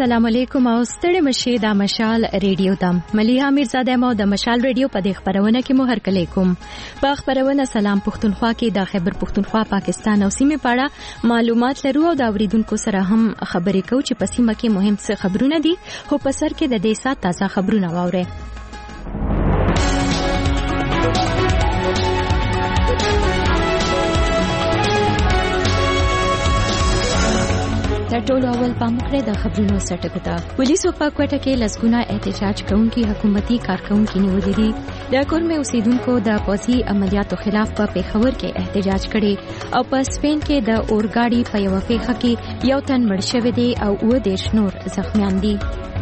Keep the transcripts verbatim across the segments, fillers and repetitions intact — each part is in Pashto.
السلام علیکم او ستړي مشه د مشال ریډیو دم مليحه میرزاده مو د مشال ریډیو په دې خبرونه کې مو هرکلی کوم. په خبرونه سلام پښتونخوا کې د خیبر پښتونخوا پاکستان او سیمې په اړه معلومات لرو او د اوریدونکو سره هم خبرې کوو چې په سیمه کې مهم څه خبرونه دي خو په سر کې د دې سات تازه خبرونه واورئ. تر ټولو اول پام کړئ د خبرونو سرټکو ته. پولیسو په کوټه کې لسګونه احتجاج کوونکي حکومتي کارکونکي نیولي دي. د کورمه اوسیدونکو د پوځي عملیاتو خلاف په پیښور کې احتجاج کړي او په سپین کې د اورګاډي په یو پیښه کې یو تن مړ شوی دی او اووه دېرش نور زخمیان دي.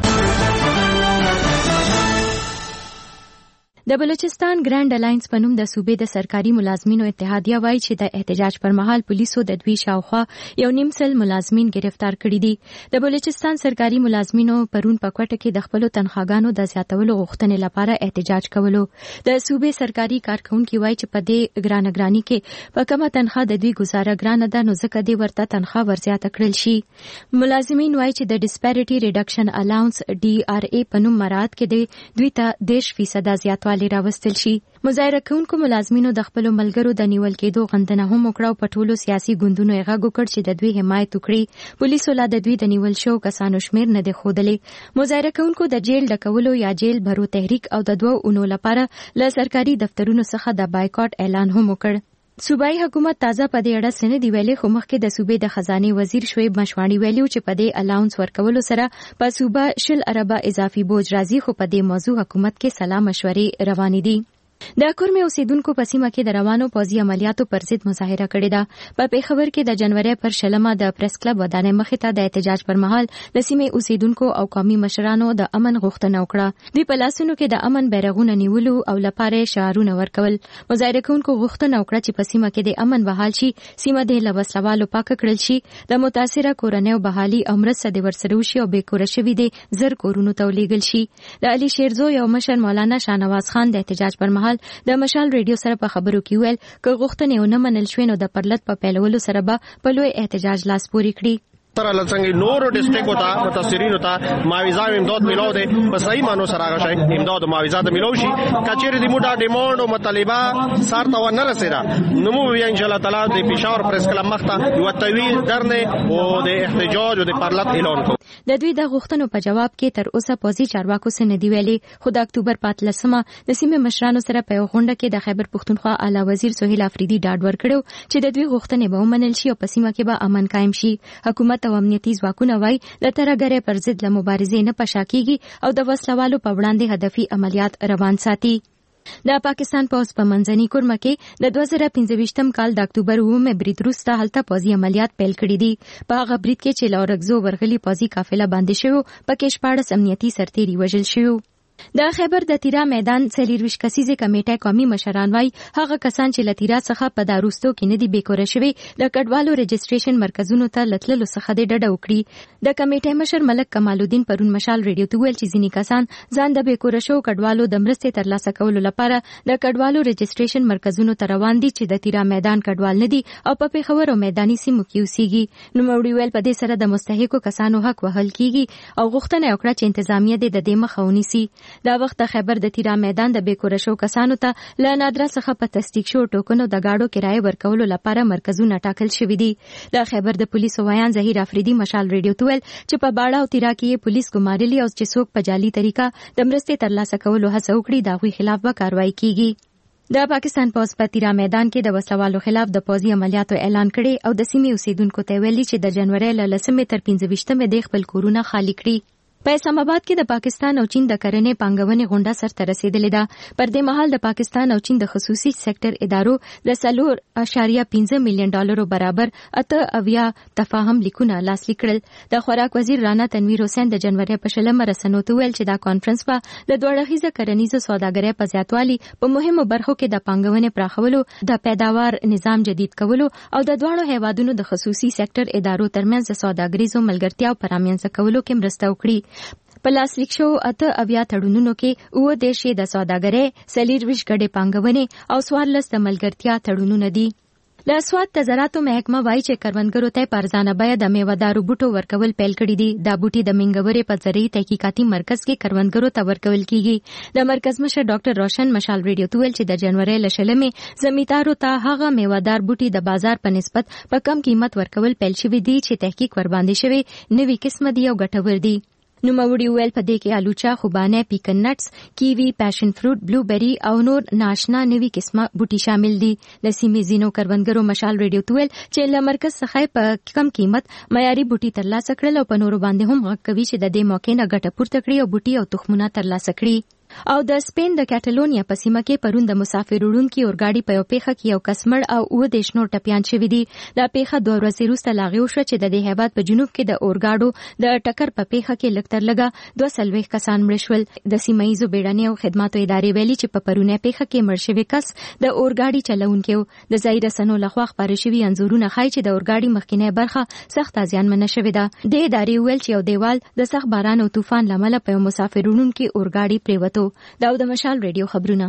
د بلوچستان ګرانډ الاینس په نوم د صوبې د سرکاري ملازمینو اتحادیه وایي چې د احتجاج پر مهال پولیسو د دوی شاوخوا یو نیم سل ملازمین گرفتار کړي دي. د بلوچستان سرکاري ملازمینو پرون په کوټه کې د خپل تنخواګانو د زیاتولو غوښتنې لپاره احتجاج کولو. د صوبې سرکاري کارکونکي وایي چې په دې ګرانګرانی کې په کومه تنخواه د دوی گزاره ګرانه ده نو ځکه دې ورته تنخواه ورزیاته کړل شي. ملازمین وایي چې د ډیسپیریټي ریډکشن الاونس ډي آر ای په نوم مراد کې دوی ته دېرش فیصد زیاتوالی راوستل شي. مظاهره کوونکو ملازمینو د خپل ملګرو د نیول کېدو غندنه هم وکړه او په ټولو سیاسي ګوندونو یې غږ وکړ چې د دوی حمایت وکړي. پولیسو لا د دوی د نیول شو کسانو شمیر نه دی ښودلی. مظاهره کوونکو د جیل ډکولو یا جیل بھرو تحریک او د دوو اونو لپاره له سرکاري دفترونو څخه د بایکاټ اعلان هم وکړ. صوبایي حکومت تازه په دې اړه څه نه دی ویلي خو مخکې د صوبې د خزانې وزیر شعیب مشواڼي ویلي چې په دې الاونس ورکولو سره په صوبه شل اربه اضافي بوج راځي خو په دې موضوع حکومت کې سلا مشورې روانې دي. د کورمه اوسیدونکو په سیمه کې د روانو پوځي عملیاتو پر ضد مظاهره کړې ده. په پیښور کې د جنوري پر شلمه د پریس کلب ودانۍ مخې ته د احتجاج پر مهال د سیمې اوسیدونکو او قومي مشرانو د امن غوښتنه وکړه. دوی په لاسونو کې د امن بیرغونه نیولو او لپاره شعارونه ورکول. مظاهره کوونکو غوښتنه وکړه چې په سیمه کې د امن بحال شي، سیمه د لوسلوالو پاک کړل شي، د متاثره کورنیو بحالي او مرسته د ورسره وشي او بې کوره شوي دي زر کورونو ته ولېږل شي. د علي شیرزو یو مشر مولانا شاهنواز خان د احتجاج پر مهال د مشال ریډیو سره په خبرو کې ویل که غوښتنې ونه منل شوې نو د پرلط په پیلولو سره به په لوی احتجاج لاس پورې کړي. تر لڅنګ نورو ډیسټریکټ ته متاثرینو ته معاوضه امداد ملاو دي په صحیح مانو سره راغشي امداد معاوضه د ملاو شي کچېره د موډه ډیماند او مطالبه سر ته ونه رسیدا نو مو ان شاء الله تعالی د پېښور پریس کلب مخته یو طویل درنه او د احتجاج او د پرلط اعلان کو. د دوی د غوښتنو په جواب کې تر اوسه پوځي چارواکو څه نه دی ویلي خو د اکتوبر پاتلسمه د سیمې مشرانو سره په غونډه کې د خیبر پښتونخوا اعلی وزیر سهیل افریدي ډاډ ورکړو چې د دوی غوښتنې به ومنل شي او په سیمه کې به امن قائم شي. حکومت او امنیتي ځواکونه وایي د ترهګرۍ پر ضد له مبارزې نه پشا کیږي او د وسلوالو په وړاندې هدفي عملیات روان ساتي. د پاکستان پوځ په منځني کورمه کې د دوه زره پنځه کال د اکتوبر اوومه برید وروسته هلته پوځي عملیات پیل کړي دي. په هغه برید کې چې له اورګزو ورغلي پوځي قافله باندې شوی پکې شپاړس امنیتي سرتیري وژل شوي. د خیبر د تیرا میدان څلورویشت کسیزه کمیټه قومي مشران وای هغه کسان چې لتیرا څخه په داروستو کې نه دی بیکوره شوی د کډوالو رجسټریشن مرکزونو ته لتللو څخه د ډډه وکړي. د کمیټې مشر ملک کمال الدین پرون مشال ریډیو ته ویل چې ځینې کسان ځان د بیکوره شو کډوالو د مرستې ترلاسه کولو لپاره د کډوالو رجسټریشن مرکزونو ته روان دي چې د تیرا میدان کډوال نه دي او په پیښور او میداني سیمو کې اوسېږي. نو موړي ویل په دې سره د مستحقو کسانو حق وهل کیږي او غوښتنه وکړه چې انتظامیه د دې مخه ونیسي. دا وخت د خیبر د تیرا میدان د بیکوره شو کسانو ته له نادره څخه په تصدیق شو ټوکنو د گاډو کرایه ورکولو لپاره مرکزونه ټاکل شوي دي. د خیبر د پولیسو ویان ظهیر افریدي مشال ریډیو ته ویل چې په باړه او تیرا کې پولیس ګمارلي او چې څوک په جعلي طریقه د مرستې ترلاسه کولو هڅه وکړي د هغوی خلاف به کاروایی کیږي. د پاکستان پوځ په تیرا میدان کې د وسلوالو خلاف د پوځي عملیاتو اعلان کړي او د سیمې اوسیدونکو ته ویلي چې د جنوري له لسمې تر پنځه ویشتمې د خپل کورونه خالی کړي. په اسلام آباد کې د پاکستان او چین د کرنې پانګونې غونډه سرته رسیدلې ده. پر دې مهال د پاکستان او چین د خصوصي سکتور ادارو د څلور اعشاریه پنځه میلیون ډالرو برابر اته اویا تفاهم لیکونه لاسلیک کړل. د خوراک وزیر رانا تنویر حسین د جنوري په شلمه رسنیو ته ویل چې دا کانفرنس به د دوه اړخیزه کرنیزه سوداګرۍ په زیاتوالي په مهمو برخو کې د پانګونې پراخولو د پیداوار نظام جدید کولو او د دواړو هیوادونو د خصوصي سکتور ادارو ترمنځ د سوداګریزو ملګرتیاو پر رامنځته کولو کې مرسته وکړي. په لاسلیک شو اته اویا تړونونو کې اووه دیرش د سوداګرۍ، څلورویشت ګډې پانګونې او څوارلس د ملګرتیا تړونونه دي. د سواد د زراعتو محکمه وایي چې کروندګرو ته په ارزانه بیه د میوهدارو بوټو ورکول پیل کړي دي. دا بوټي د منګورې په زرعي تحقیقاتي مرکز کې کروندګرو ته ورکول کیږي. د مرکز مشر ډاکټر روشن مشال ریډیو ته ویل چې د جنوري له شلمې زمیندارو ته هغه میوهدار بوټي د بازار په نسبت په کم قیمت ورکول پیل شوی دي چې تحقیق ور باندې شوی نوي قسم دي او ګټور دي. نو موري ویل په دې کې الوچا، خوبانه، پیکن نټس، کیوي، پیشن فروټ، بلوبری او نور ناشنا نوي قسمه بوټي شامل دي. د سیمې زینو کروندګرو مشال ریډیو ته ویل چې له مرکز څخه په کم قیمت معیاري بوټي ترلاسه کړل او په نورو باندې هم غږ کوي چې د دې موقع نه ګټه پورته کړي او بوټي او تخمونه ترلاسه کړي. او د سپین د کټالونیا په سیمه کې پرون د مسافر وړونکو اورګاډي په یو پیښه کې یو کسمړ او اوه د شنو ټپيان شوی دي. دا پیښه دوه ورځې وروسته لاغي وشو چې د دې هیواد په جنوب کې د اورګاډو د ټکر په پیښه کې لکتر لګا دوه سلويخ کسان مړ شول. د سیمایي بیړنۍ او خدماتو ادارې ویلي چې په پرونه پیښه کې مړ شوی کس د اورګاډي چلونکو د ځای رسنو لخوا خبرې شوی انزورونه ښایي چې د اورګاډي مخکینی برخه سخت زیانمنه شوې ده. د ادارې ویل چې یو دیوال د سخت باران او طوفان لامل په مسافر وړونکو اورګاډي پریوتو. دا د مشال ریډیو خبرونه.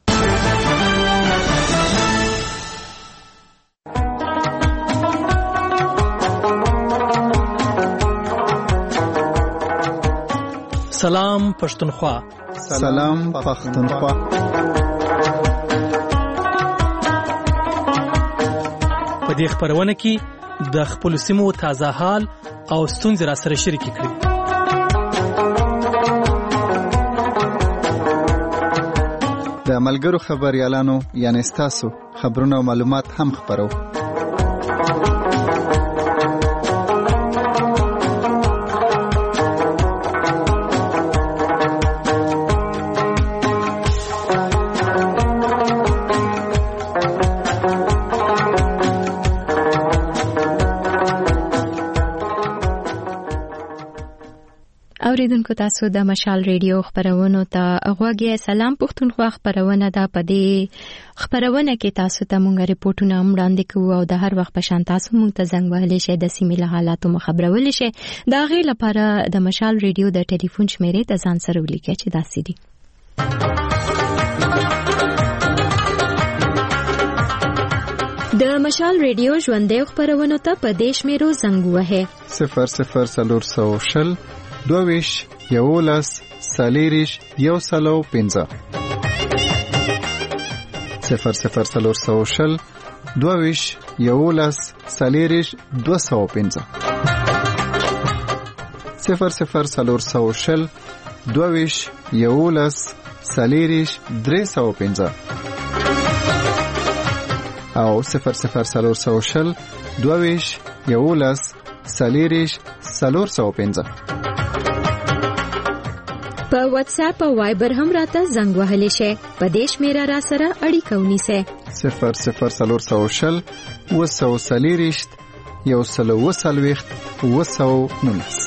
سلام پښتونخوا. سلام پښتونخوا. په دې خبرونه کې د خپل سیمو تازه حال او ستونزې را سره شریک کړئ. د ملګرو خبريالانو یعنی ستاسو خبرونه او معلومات هم خبرو. اوریدونکو تاسو د مشال ریډیو خبرونو ته غوږی. سلام پښتونخوا خبرونه ده. په دې خبرونه کې تاسو ته مونږ ریپورتونه وړاندې کوو او د هر وخت په شان تاسو مونږ ته زنګ وهلی شئ د سیمې له حالاتو مخبرول شئ. دا غي لپاره د مشال ریډیو د ټلیفون شمیرې د ځان سره ولیکئ چې داسې دي: د مشال ریډیو ژوندۍ خبرونه ته په دې شمیرو زنګ وهئ: صفر صفر څلور سوه شل دوویش یولس سالیریش یو سلو پنځه. صفر صفر څلور سوه شل دوویش یولس سالیریش دو سوه پنځه. صفر صفر څلور سوه شل دوویش یولس سالیریش درې سوه پنځه. او صفر صفر څلور سوه شل دوویش یولس سالیریش څلور سوه پنځه. په واتس اپ او وایبر هم راته زنګ وهلی شئ. په دې شمیره را سره اړیکه ونیسئ: صفر صفر څلور سوه شل اوه سوه څلېرویشت یو سل اوه څلوېښت اوه سوه نولس.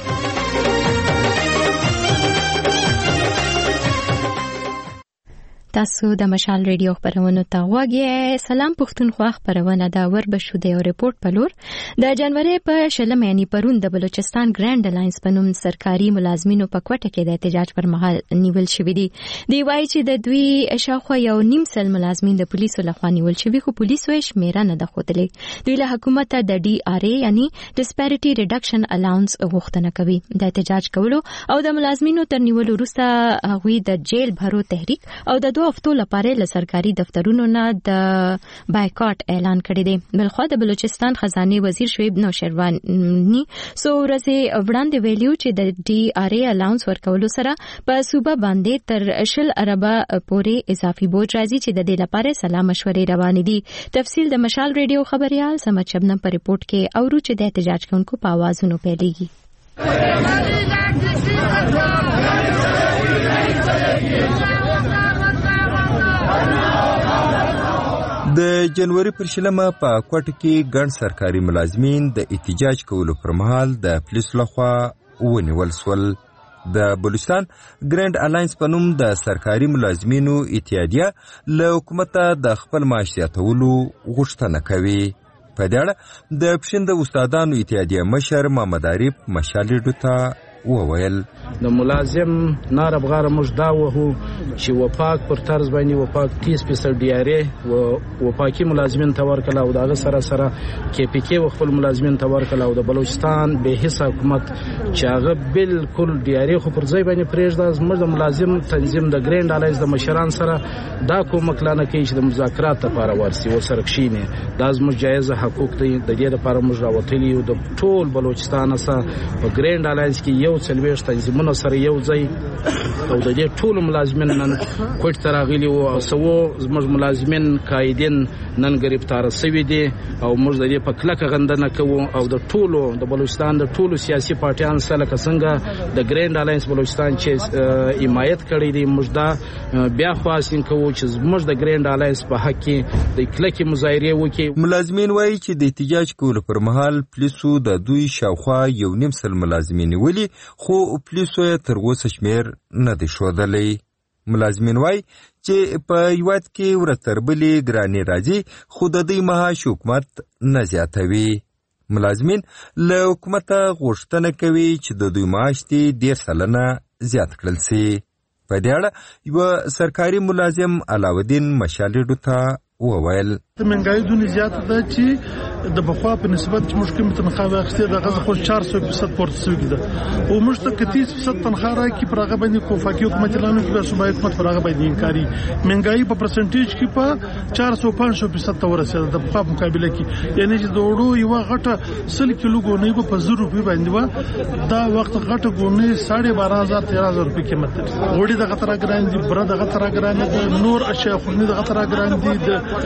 تاسو د مشال ریډیو خبرونه ته غوږی. سلام پښتونخوا خبرونه دا ور بشو د ریپورت په لور. د جنوري په شلمه یعنی پرون د بلوچستان ګرانډ الاینس په نوم سرکاري ملازمینو په کوټه کې د احتجاج پر مهال نیول شوی دي. دی وایي چې د دوی شاوخوا یو نیم سل ملازمین د پولیسو لخوا نیول شوی، خو پولیسو یې شمیره نه ده ښودلې. دوی له حکومت د ډي ار اي یعنی ډسپیریټي ریډکشن الاونس غوښتنه کوي. د احتجاج کولو او د ملازمینو تر نیولو وروسته هغوی د جیل بهرو تحریک او د هفتو لپاره له سرکاري دفترونو نه د بایکاټ اعلان کړی دی. بلخوا د بلوچستان خزانه وزیر شعیب نوشیروانی سو ورځې وړاندې ویلو چې د ډي ار اي الاونس ورکولو سره په صوبه باندې تر شل اربه پورې اضافي بوج راځي چې د دې لپاره سلا مشورې روانې دي. تفصیل د مشال ریډیو خبريال سمت شبنم پر ریپورت کې اورو چې د احتجاج کوونکو په आवाजونو پیلېږي. د جنوري پر شلمه په کوټه کې ګڼ سرکاري ملازمین د احتجاج کولو پر مهال د پولیسو لخوا ونیول شول. د بلوچستان ګرانډ الاینس په نوم د سرکاري ملازمینو اتحادیه له حکومته د خپل معاش زیاتولو غوښتنه کوي. په دې اړه د پښین د استادانو اتحادیه مشر محمد عارف مشال ریډیو ته وویل: د ملازم نار افغار موږ دا وهو چې وفاق پر طرز باندې وفاق تیس فیصد ډي ار ای او وفاقي ملازمین ته ورکړه او دغه سره سره کې پی کې خپل ملازمین ته ورکړه او د بلوچستان به حصہ حکومت چې هغه بالکل ډي ار ای خو پر ځای باندې پرېږده زموږ د ملازم تنظیم د ګرینډ الایز د مشران سره دا کومک لانه کوي چې د مذاکرات لپاره ورسي او سره کښینی دا زموږ جایز حقوق دي د دې لپاره موږ راوتلي یو د ټول بلوچستان سره په ګرینډ الایز کې یو څلويشت تنظیمونه سره یو ځای او د دې ټول ملازمین نن کوټ تراغلي او سو زموږ ملازمین قائدین نن گرفتار شوي دي او موږ د دې په کلکه غندنه کوو او د ټولو د بلوچستان د ټولو سیاسي پارټیان سره څنګه د ګرینډ الایز بلوچستان چې حمایت کړی دی موږ دا بیا خواستین کوو چې موږ د ګرینډ الایز په حق کې د کلکې مظاهره وکړي. ملازمین وایي چې د احتجاج کولو پر مهال پولیسو د دوی شاوخوا یو نیم سل ملازمین ولي خو پولیسو یې تر اوسه شمیر نه دی ښودلی. ملازمین وایي چې په هیواد کې ورځ تر بلې ګرانې راځي خو د دوی معاش حکومت نه زیاتوي. ملازمین له حکومته غوښتنه کوي چې د دوی معاش دې ډېر سلنه زیات کړل سي. په دې اړه یو سرکاري ملازم علاودین مشالډو ته وویل د منګای دونی زیات ده چې د بخوا په نسبت چې موږ کوم تنخواه واخیستې د غزه خو چهار سوه فیصد پورته شوې ده او موږ ته کتیس فیصد تنخواه راکې پر هغه باندې کوفاکي حکومت اعلان کړی صوبایي حکومت پر هغه باندې انکاري منګای په پرسنټیج کې په چهار سوه پنځه فیصد ته ورسېده د بخوا مقابله کې یعنی چې د وړو یو غټه سل کیلو ګونې په زر روپۍ باندې و دا وخت غټه ګونې ساڑھے بارہ هزار تیرہ هزار روپۍ قیمت لري وړي دغه تر ګران دي بر دغه تر ګران دي نور اشیاء خو نه دغه تر ګران دي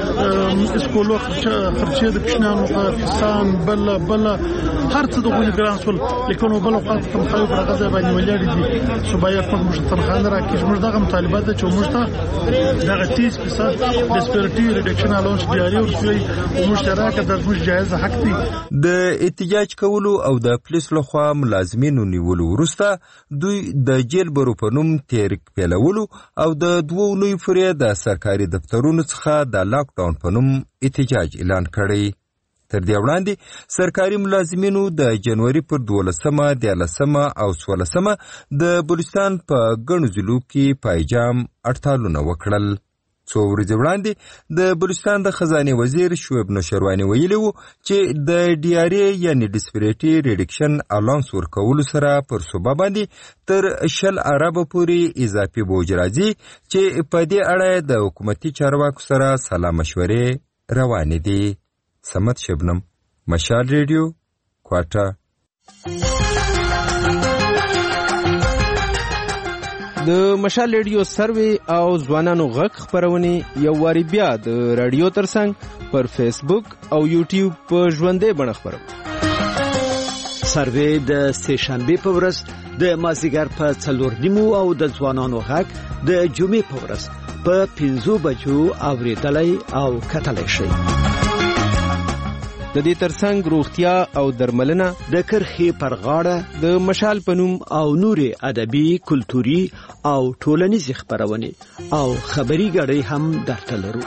د اسکولو خرچې د پښنانو کسان بل بل هر څه د غوړي ګران سول لیکن بل وخت کوم خلک راغځي باندې ولې دي صوبایي په موږ تنخواه نه راکې موږ دغه مطالبه ده چې موږ ته دغه تیس فیصد ډیسپیریټي ریډکشن الاونس ډیاري ورسوي او مشترکه د موږ جایز حق دي. د احتجاج کولو او د پولیس لخوا ملازمینو نیولو وروسته دوی د جیل برو په نوم تحریک پیلولو او د دوو نوي پورې د سرکاري دفترونو څخه د لاک ډاون په نوم احتجاج اعلان کړی. تر دې وړاندې سرکاري ملازمینو د جنوري پر دولسمه دیارلسمه او څوارلسمه د بلوچستان په ګڼو ضلعو کې پایجام هړتالونه وکړل. څو ورځې وړاندې د بلوچستان د خزانې وزیر شعیب نوشرواني ویلي و چې د ډي ار ای یعنې ډیسپریټي ریډکشن الاونس ورکولو سره پر صوبه باندې تر شل اربه پورې اضافي بوج راځي چې په دې اړه د حکومتي چارواکو سره سلا مشورې روانې دي. سمت شبنم، مشال ریډیو، کوټه. د مشال ریډیو سروي او ځوانانو غږ خبرونه یو واری بیا د رادیو ترڅنګ پر فیسبوک او یوټیوب په ژوندې بڼه خبرو. سروي د سه شنبه په ورځ د مازیګر په څلور نیمو او د ځوانانو غږ د جمعې په ورځ په پنځو بجو اوریدلای او کتلای شي. د دې ترڅنګ روغتیا او درملنه د کرخي پر غاړه د مشال پنوم او نوري ادبي کلتوري او ټولنیز خبرونه او خبري غړي هم درته لرو.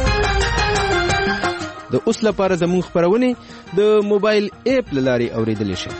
د اوس لپاره زموږ خبرونه د موبایل اپ لاري اوریدل شي.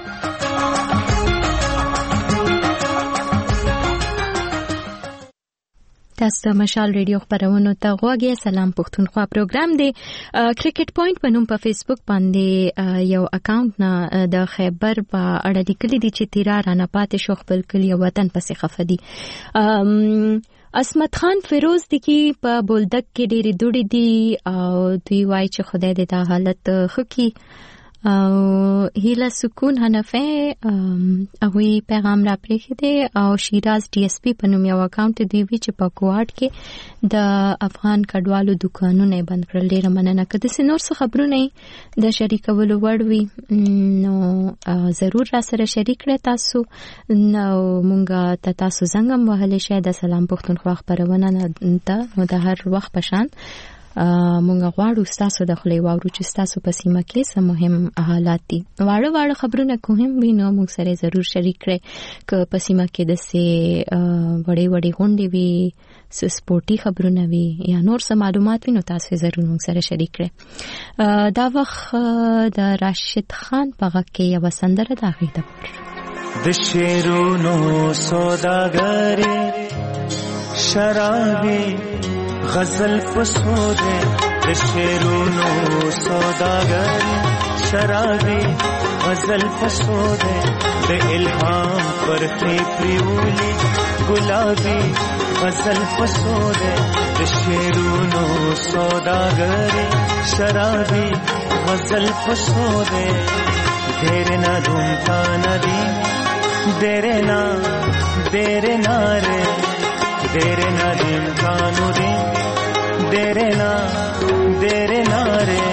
تاسو د مشال ریډیو خبرونو ته غوږی. سلام پښتونخوا پروګرام دی. کرکټ پوینټ په نوم په فیسبوک باندې یو اکاونټ نه د خیبر په اړه لیکلي دي چې تیرا رانه پاتې شو خپل کلی وطن پسې خفه دي. اسمت خان فیروز دی کی په بولدک کې ډېری دوړي دي او دوی وایي چې خدای دې دا حالت خکې او هیله سکون حنفه هغوی پیغام را پریښی دی او شیراز ډي اس پی په نوم یو اکاونټ دی وی چې په کوارټ کې د افغان کډوالو دکانونه بند کړل. ډیره مننه. که داسې نور څه خبرونه د شریکولو وړ وي نو ضرور را سره شریک کړئ تاسو. نو مونږ ته تاسو زنګ هم وهلی شئ د سلام پښتونخوا خپرونه ته. نو د هر وخت په شان مونږ غواړو ستاسو د خولې واورو چې ستاسو په سیمه کې څه مهم حالات دي. واړه واړه خبرونه که هم وي نو مونږ سره ضرور شریک کړئ. که په سیمه کې داسې وړې وړې غونډې وي، څه سپورټي خبرونه وي یا نور څه معلومات وي نو تاسو ضرور مونږ سره شریک کړئ. دا وخت د راشد خان په غږ کې یوه سندره د هغې دپاره. د شعرونو سوداګرې شرابي غزل فسوده د شیرونو سوداګر شرابي غزل فسوده د الهام پر پریولي ګلابي غزل فسوده د شیرونو سوداګر شرابي غزل فسوده دیر نا دھومتا ندی دیر نا دیر نا رے دیر نا دیم کانو دی دیر نا دیر نا رے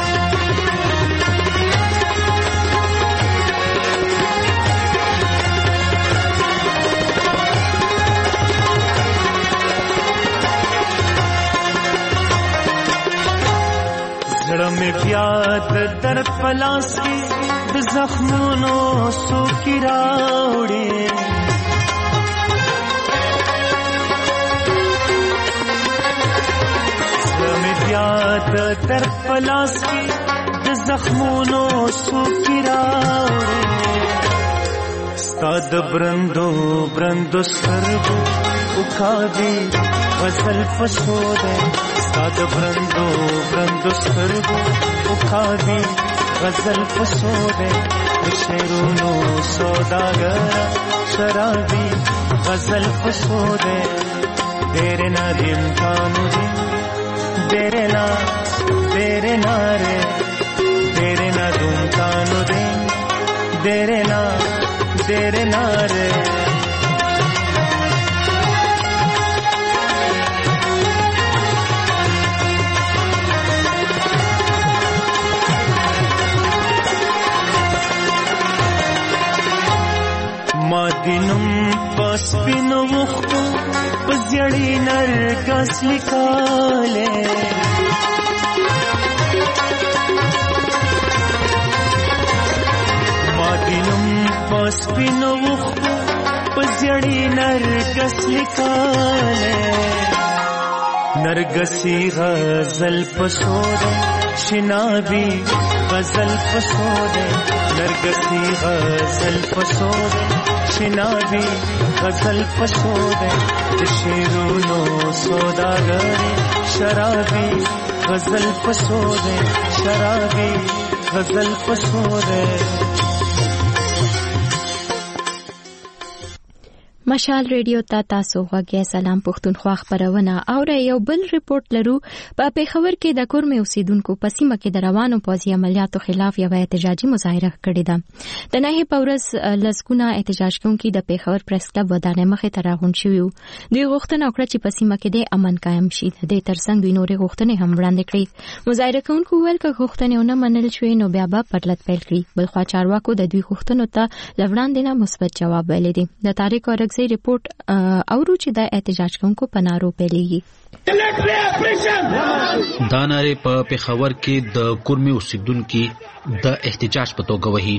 زړه مې بیا د درد پلاس کې د زخمونو سوکي راوړې زړه مې بیا د درد پلاس کې د زخمونو سوکي راوړې ستا د برندو برندو سترګو وکاږي غزل فسو ده ستا د برندو برندو سترګو وکاږي غزل فسو ده د شیرونو سوداګر شرابي غزل فسو ده دیر نا دیم کانو دی دیر نا دیر نا رے دیر نا دم کانو دی دیر نا دیر نا رے مادینم پس پینو وختو پزیړی نرګس لیکاله مادینم پس پینو وختو پزیړی نرګس لیکاله نرګسی غزل پسوده شنابی غزل پسوده نرګسی غزل پسوده شنابی غزل پسوده د شیرونو سوداګر شرابی غزل پسوده شرابی غزل پسوده مشال ریډیو ته تاسو غوږی سلام پښتونخوا خبرونه او یو بل ریپورت لرو په پیښور کې د کورمې اوسیدونکو په سیمه کې د روانو پوځي عملیاتو خلاف یو احتجاجي مظاهره کړې ده د نهه پورس لسګونه احتجاج کوونکي د پیښور پریس کلب ودانۍ مخې ته راغونډ شوي دوی غوښتنه وکړه چې په سیمه کې د امن قائم شي د ترڅنګ دوی نورې غوښتنې هم وړاندې کړې مظاهره کوونکو ویل چې غوښتنې نه منل شوې نو بیا به پرلط پیل کړي بلخوا چارواکو د دوی غوښتنو ته لوړاندې نه مثبت جواب ویلی دی د طارق اورګزی ریپورت اورو چې د احتجاج کوونکو په نارو پیلېږي دا نارې په پیښور کې د کورمې اوسیدونکو د احتجاج په توګه وهي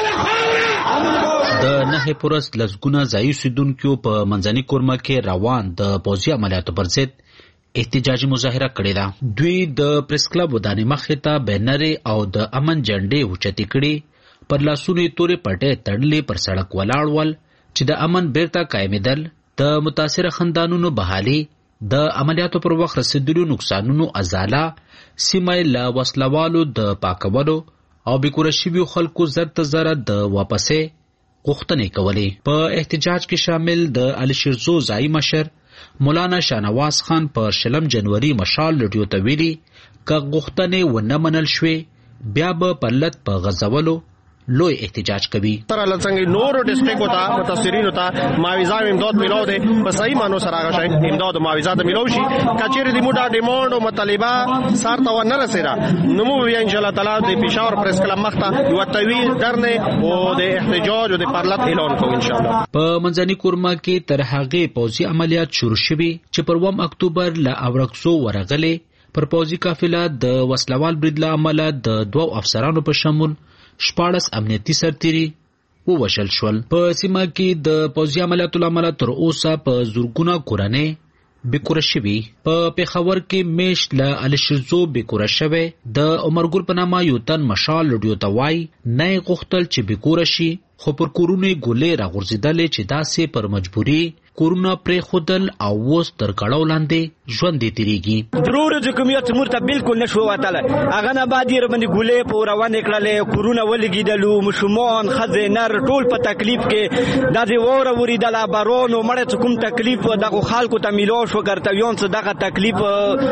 د نهه پورس لسګونه ځایي اوسیدونکو په منځني کورمه کې روان د پوځي عملیاتو پر ضد احتجاجي مظاهره کړې ده دوی د پریس کلب ودانۍ مخې ته بینرې او د امن جنډې اوچتې کړې پر لاسونو تورې پټې تړلې پر سړک ولاړ ول چې د امن بیرته قائمېدل د متاثره خاندانونو بحالي د عملیاتو پر وخت رسیدلو نقصانونو ازاله سیمه له وسلوالو د پاکولو او بکوره شویو خلکو زر ته زره د واپسې غوښتنې کولې په احتجاج کې شامل د الشیرزو ځایي مشر مولانا شاهنواز خان په شلم جنوري مشال رادیو ته ویلي که غوښتنې ونه منل شوې بیا به پلت په غزولو لوی احتجاج کوي تر لڅنګ نورو ډیسټریکټ وتا متاثرین وتا معاوضه امداد ملو ده په صحیح مانو سره راغشي امداد معاوضه د ملو شي کچېری د موډا ډیماند او مطالبه سارته و نه رسیدا نو مو بیا ان شاء الله تعالی د پېښور پریس کلب مخته یو طویل درنه او د احتجاج او د پرلط اعلان کوو ان شاء الله په منځني کورما کې تر هغه پوځي عملیات شروع شوي چې پر اووم اکتوبر ل اورکسو ورغلې پر پوځي قافله د وسلوال برید له امله د دوو افسرانو په شمول شپاړس امنیتي سرتیري ووژل شول په سیمه کې د پوځي عملیاتو له امله تر اوسه په زورګونه کورنۍ بکوره شوي په پیښور کې میشت له الشیرزو بکوره شوی د عمرګل په نامه یو تن مشال رادیو ته وایي نه غوښتل چې بکوره شي خو پر کورونو ګولې راغورځېدلې چې داسې پر مجبوري کورونه پرې خودل او اوس تر کړهو لاندې ژوند یې تیریږي. درو ورځو کې مې څمور ته بالکل نشو وتلی، هغه نه بعد یې باندې ګولې په روانې کړلې، کورونه ولګېدلو، ماشومان ښځې نر ټول په تکلیف کې، داسې واوره ورېدله، باران و مړی څه کوم تکلیف دغو خلکو ته میلاو شو، ګرتویان څه دغه تکلیف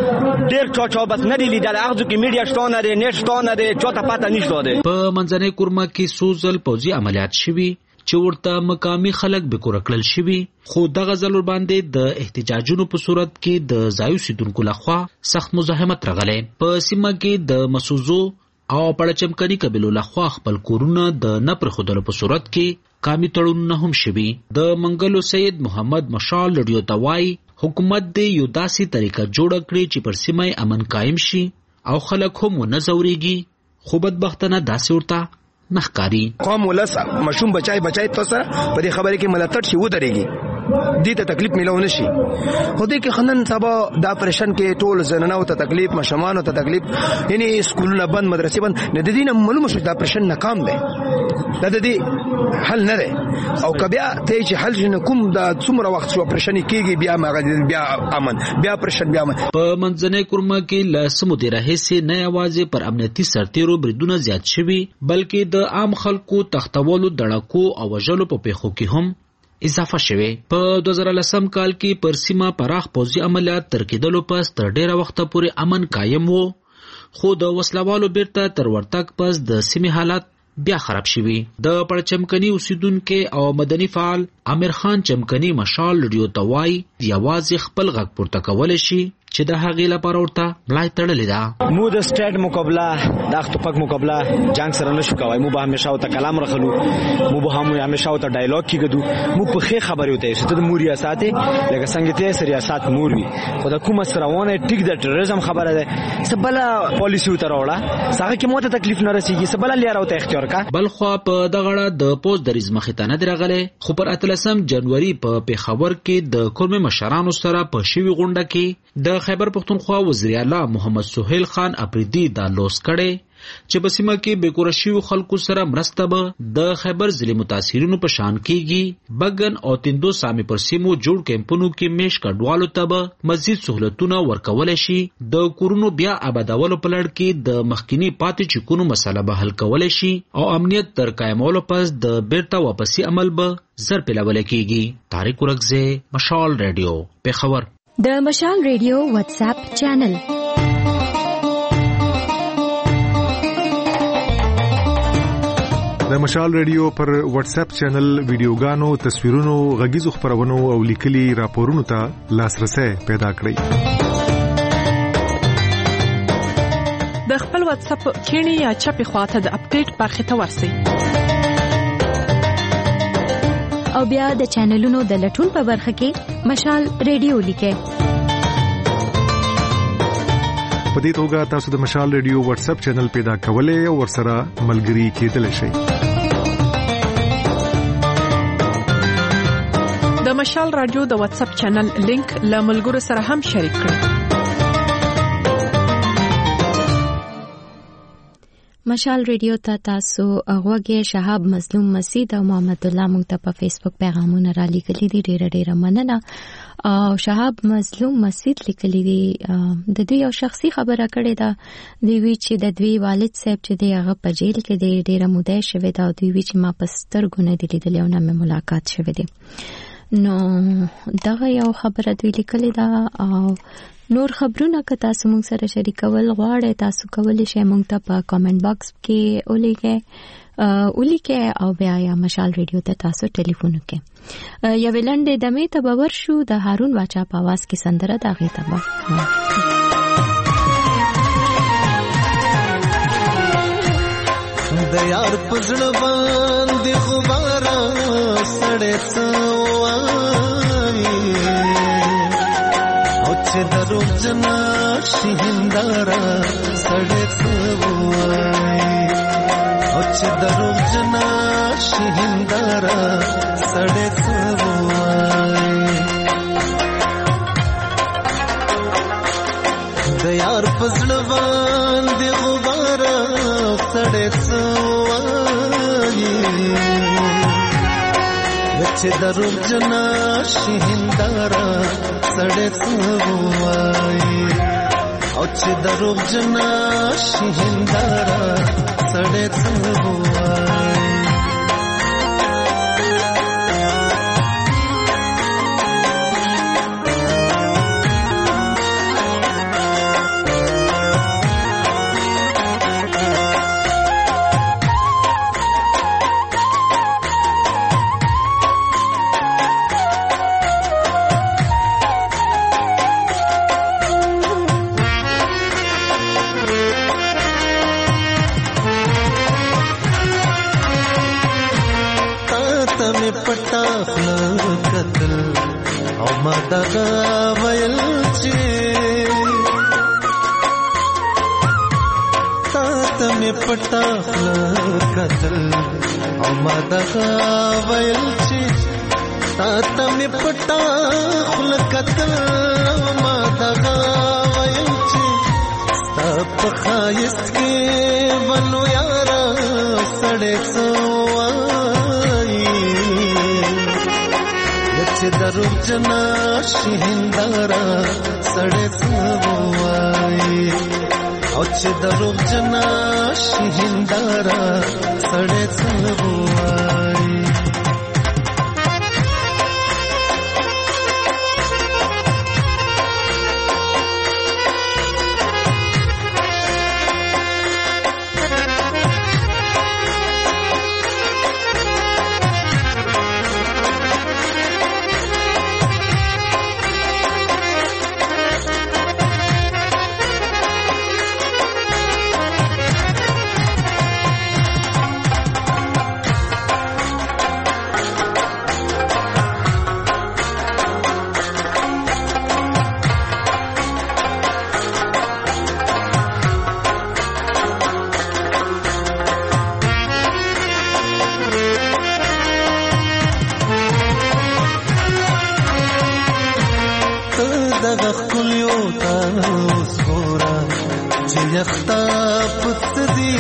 ډېر چا چا بس نه دی لیدلی. هغه ځو کې میډیا شته نه دی، نیټ شته نه دی، چا ته پته نشته دی. په منځنۍ کورما کې څو ځل پوځي عملیات شوي چې ورته مقامي خلک بېکوره کړل شوي، خو دغه ځل ورباندې د احتجاجونو په صورت کې د ځایي اوسېدونکو لخوا سخت مزاحمت راغلی. په سیمه کې د مسوزو او پړچمکني قبیلو لخوا خپل کورونه د نه پرېښودلو په صورت کې قامي تړونونه هم شوي. د منګلو سید محمد مشال رډیو ته وایي حکومت دې یو داسې طریقه جوړه کړي چې پر سیمه یې امن قایم شي او خلک هم ونه ځورېږي، خو بدبختانه داسې ورته نخکاری. قوم ولس مشوم بچای بچای تو سره په دې خبره کې ملاتړ شي ودرېږي، دې ته تکلیف ملو نشي. خو دې کې خنن سبا دا پرشن کې ټول زنانو ته تکلیف، مشمانو ته تکلیف، یعنی سکولونه بند، مدرسې بند، نه د دې نه معلومه شو دا پرشن ناکام دی، دا د دې حل نه دی. او کبیا ته چې حل نه کوم دا څومره وخت شو پرشن کېږي، بیا مغل بیا امن، بیا پرشن بیا امن. په منځنۍ کورما کې له سمودي راهیسې نه یوازې پر امنیتي سرتیرو بریدونه زیات شوي، بلکې د عام خلکو تختولو، دړکو او وژلو په پیښو کې هم اضافه شوه. په دوه زره لسم کال کې پر سیمه پراخ پوځي عملیات تر کېدلو پس تر ډیره وخته پورې امن قایم وو، خو د وسلوالو بیرته تر ورتګ پس د سیمې حالت بیا خراب شوي. د پړچمکني اوسیدونکي او مدني فعال امیر خان چمکني مشال رډیو ته وایي یوازې خپل غږ پورته کولی شي چې د هغې لپاره ورته ملای تړلې ده. مو د سټیټ مقابله، د اختپک مقابله جنگ سره نشو کوای، مو به همیشه ورته کلام رخلو، مو به هم همیشه ورته ډایلاګ کېږدو، مو په ښې خبرې ورته یې ته د مور ریاست یې لکه څنګه ته یې ریاست مور وي، خو د کومه سره روانه ټیک د ټیرریزم خبره ده، څه بله پالیسي ورته راوړه، هغه کې مو ته تکلیف نه رسېږي، څه بله لاره ورته اختیار کړه. بلخوا په دغه اړه د پوځ دریځ مخې ته نه دی راغلی، خو پر اتلسم جنوري په پېښور کې د کورمې مشرانو سره په شوي غونډه کې د خیبر پښتونخوا وزیر اعلی محمد سهیل خان اپریدي دا لوس کړي چې په سیمه کې بېکوره شویو خلکو سره مرسته به د خیبر ضلع متاثرینو په شان کېږي. بګن او تیندو سامي پر سیمو جوړ کیمپونو کې میش کډوالو ته به مزید سهولتونه ورکولی شي. د کورونو بیا آبادولو په لړ کې د مخکینی پاتې چکونو مسله به حل کولی شي او امنیت تر قایمولو پس د بیرته واپسي عمل به زر پیلولی کېږي. طارق ورکزی، مشال ریډیو، پېښور. د مشال ریډیو واتس اپ چینل د مشال ریډیو پر واتس اپ چینل ویډیوګانو، تصویرونو، غږیزو خبرونو او لیکلي راپورونو ته لاسرسي پیدا کړئ. د خپل واتس اپ کینی یا چپی خواته د اپډیټ برخه ته ورسئ او بیا د چینلونو د لټون په برخه کې مشال ریډیو لیکئ. په دې توګه تاسو د مشال ریډیو واتس اپ چینل پیدا کولای او ورسره ملګري کېدلی شئ. د مشال رادیو د واتس اپ چینل لینک له ملګرو سره هم شریک کړئ. مشال ریډیو ته تاسو غوږی شهاب مظلوم مسید او محمد الله مونږ ته په فیسبوک پیغامونه را لیکلي دي، ډیره ډیره مننه. او شهاب مظلوم مسید لیکلي دي د دوی یو شخصي خبره کړې ده، دوی وی چې د دوی والد صاحب چې دی هغه په جیل کې دی، ډیره موده شوې ده او دوی وی چې ما په سترګو نه دی لیدلی او نه مې ملاقات شوې دی. نو دغه یو خبره دوی لیکلې ده. او نور خبرونه که تاسو موږ سره شریکول غواړئ تاسو کولی شئ موږ ته په کامنټ باکس کې ولیکئ ولیکئ او بیا یا مشال ریډیو ته تاسو ټلیفون وکړئ. یوې لنډې دمې ته به ورشو، د هارون باچا په اواز کې سندره د هغې ته به د یار په زړه باندې خو باران سړی څه وایي او چې دروغ جنا شي هنداره سړی څه وایي او چې دروغ جنا شي هنداره سړی څه وایي د یار په زړه باندې غباره سړی څه وایي چې دروغ جنا شهندارا سړې سوای او چې دروغ جنا شهندارا سړې سوای پټا خلک قتل او ما دغه ویل چې تا ته مې پټا خلک قتل او ما دغه ویل چې تا ته مې پټا خلک قتل او ما دغه ویل چې تا په خایست کې ونو یارا سړې چې دروغ جنا شهندارا سړې سوای او چې دروغ جنا شهندارا سړې سوای دغه خلیو تاسو ګورا چې یختا پت دی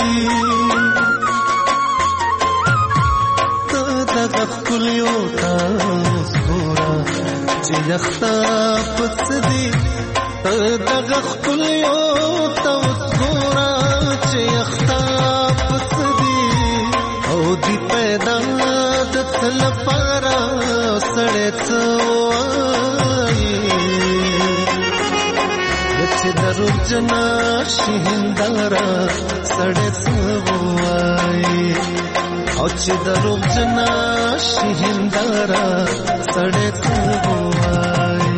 دغه خلیو تاسو ګورا چې یختا پت دی دغه خلیو تاسو ګورا چې یختا پت دی او دی پیدا د تل پارا سړې چې دروغ جنا شهندارا سړې سوای او چې دروغ جنا شهندارا سړې سوای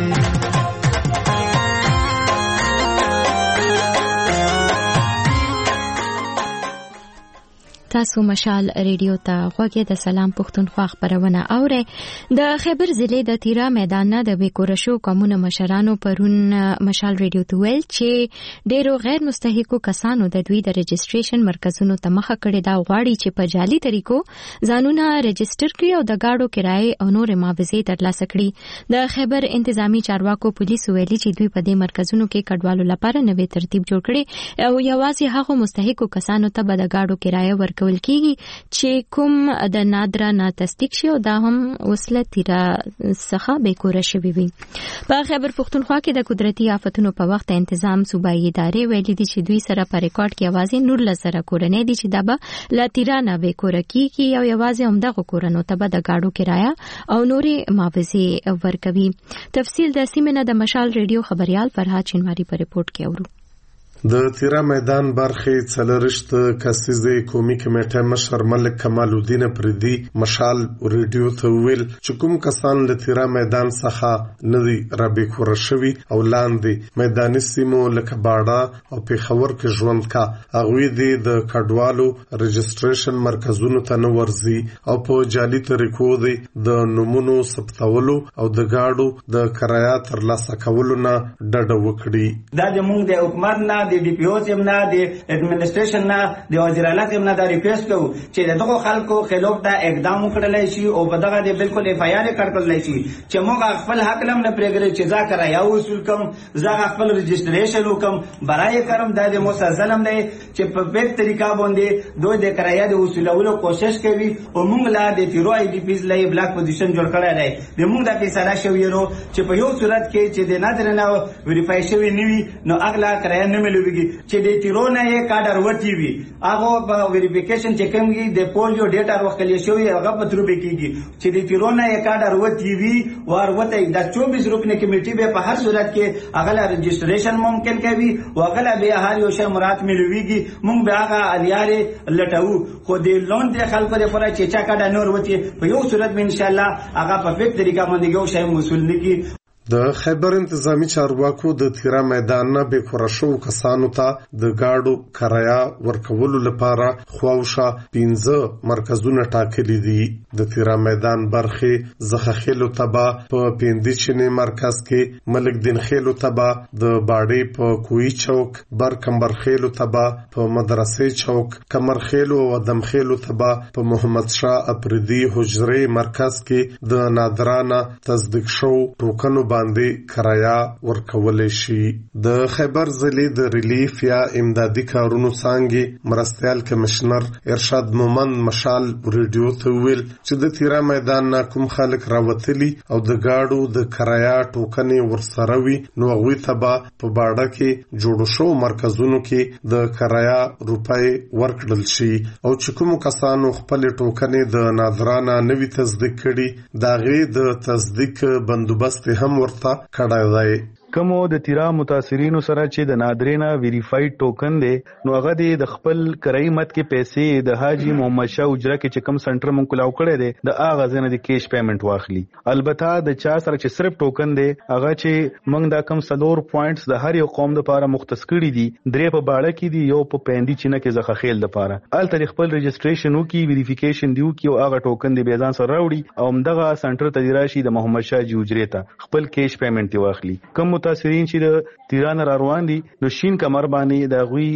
تاسو مشال ریډیو ته غوږی د سلام پښتونخوا خبرونه اوره د خیبر ضلع د تیرا میدان نه د بیکورشو قومونو مشرانو پرون مشال ریډیو ته ویل چې ډیرو غیر مستحقو کسانو د دوی د رجستریشن مرکزونو ته مخه کړې دا غواړي چې په جعلي طریقو ځانونه رجستر کړي او د گاډو کرایه او نور معاوضې ترلاسه کړي د خیبر انتظامی چارواکو پولیسو ویلي چې دوی په دې مرکزونو کې کډوالو لپاره نوې ترتیب جوړ کړي او یوازې هغه مستحقو کسانو ته به د گاډو کرایه ورکړي ول کیږي چې کوم د نادره نه تصدیق شي او دا هم وسله تیرا څخه به کور شوی وي په خیبر پښتونخوا کې د قدرتي آفتونو په وخت تنظیم صوبایي ادارې ویلي دي چې دوی سره په ریکارډ کې आवाज نور لسره کورنۍ دي چې دا به لا تیرا نه به کور کیږي او یوازې همدغه کورونو ته به د گاډو کرایه او نورې معاوضې ورکوي تفصیل د سیمه د مشال ریډیو خبريال فرهاد چنواری په ریپورت کې اورو د تیرا میدان برخې څلرشت کسیزې قومي کمیټه مشر ملک کمال الدین پردي مشال ریډیو ته ویل چې کوم کسان له تیرا میدان څخه ندي رابې کور شوي او لاندې میداني سیمو لکه باډا او پیښور کې ژوند کا هغه دې د کډوالو رجستریشن مرکزونو ته نه ورځي او په جعلي طریقو دې د نمونو ثبتولو او د گاډو د کرایه ترلاسه کولو نه ډډه وکړي دا د موږ د حکومت نه د ډي پی او سیم نه د اډمنسټریشن نه د وزیر اعلی سیم نه دا ریکوست کوو چې دغه خلکو خلاف دا اقدام وکړلای شي او په دغه د بالکل اف آی آر کړکړلای شي چې موږ خپل حق لم نه پرېږدي چې ځا کرایه وصول کوم ځا خپل رجسټریشن وکم برای کرم د مسلسلم دی چې په بیت طریقه باندې دوی د کرایه د وصولولو کوشش کوي او موږ لا د تیرو آی ډي پیز لای بلاک پوزیشن جوړ کړی دی د موږ د فیصله شوی نو چې په یو صورت کې چې د نادر نه ویریفای شوی نیوي نو اغلا کرایه نه ملويږي چې د تیرو نه یې کارډر وتی وي هغه په ویریفیکیشن چې کومږي د پولیو ډیټا ورکړل شوی هغه په تر به کیږي چې د تیرو نه یې کارډر وتی وي ور وته د چوبیس رکنه کمیټي به په هر صورت کې اغلا رجسټریشن ممکن کوي او اغلا به هر یو شی مراد ملويږي مونږ به هغه الیاره لټاو خو د لون د خلکو لپاره چې چا کارډر نور وتی په یو صورت به ان شاء الله هغه په فکر طریقه باندې یو شی مسول نکي د خیبر انتظامی چارواکو د تیرا میدان نه به خورشو کسانو ته د گاډو کرایه ورکولو لپاره خواوشه پنځه مرکزونه ټاکلي دي د تیرا میدان برخه زخخیلو تبا په پیندچنی مرکز کې ملک دین خیلو تبا د باډي په کوی چوک بر کمبر خیلو تبا په مدرسې چوک کمر خیلو او دم خیلو تبا په محمد شاه اپریدي حجره مرکز کې د نادرانه تصدیق شو ټوکنو باندې کرایه ورکول شي د خیبر ضلع د ریلیف یا امدادي کارونو څنګه مرستيال کمشنر ارشاد مومند مشال ریډیو ته ویل چې د تیرا میدان نه کوم خلک راوتلي او د گاډو د کرایه ټوکنې ورسره وي نو هغوی ته به په باډه کې جوړ شو مرکزونو کې د کرایه روپۍ ورکړل شي او چې کوم کسانو خپل ټوکنې د ناظرانه نوي تصدیق کړي دا غي د تصدیق بندوبست هم ورته کړای دی کومو د تیرا متاثرینو سره چې د نادرینا ویریفاید ټوکن دی نو هغه د خپل کرایي مت کې پیسې د حاجی محمد شاه اجره کې چې کم سنټر مونږ کلاو کړی دی د هغه ځنه د کیش پیمنٹ واخلي البته د چا سره چې صرف ټوکن دی هغه چې مونږ دا کم سلور پوینټس د هر یو قوم لپاره مختص کړي دي درې په باړه کې دي یو په پیندي چینه کې زخه خیل لپاره الته خپل رجسټریشن وکي ویریفیکیشن دیو کې او هغه ټوکن دی بیزان سره راوړي او همدغه سنټر ته راشي د محمد شاه جی اجره ته خپل کیش پیمنٹ دی واخلي کوم متاثرین چې د تیران را روان دي نو شین کمر باندې د غوي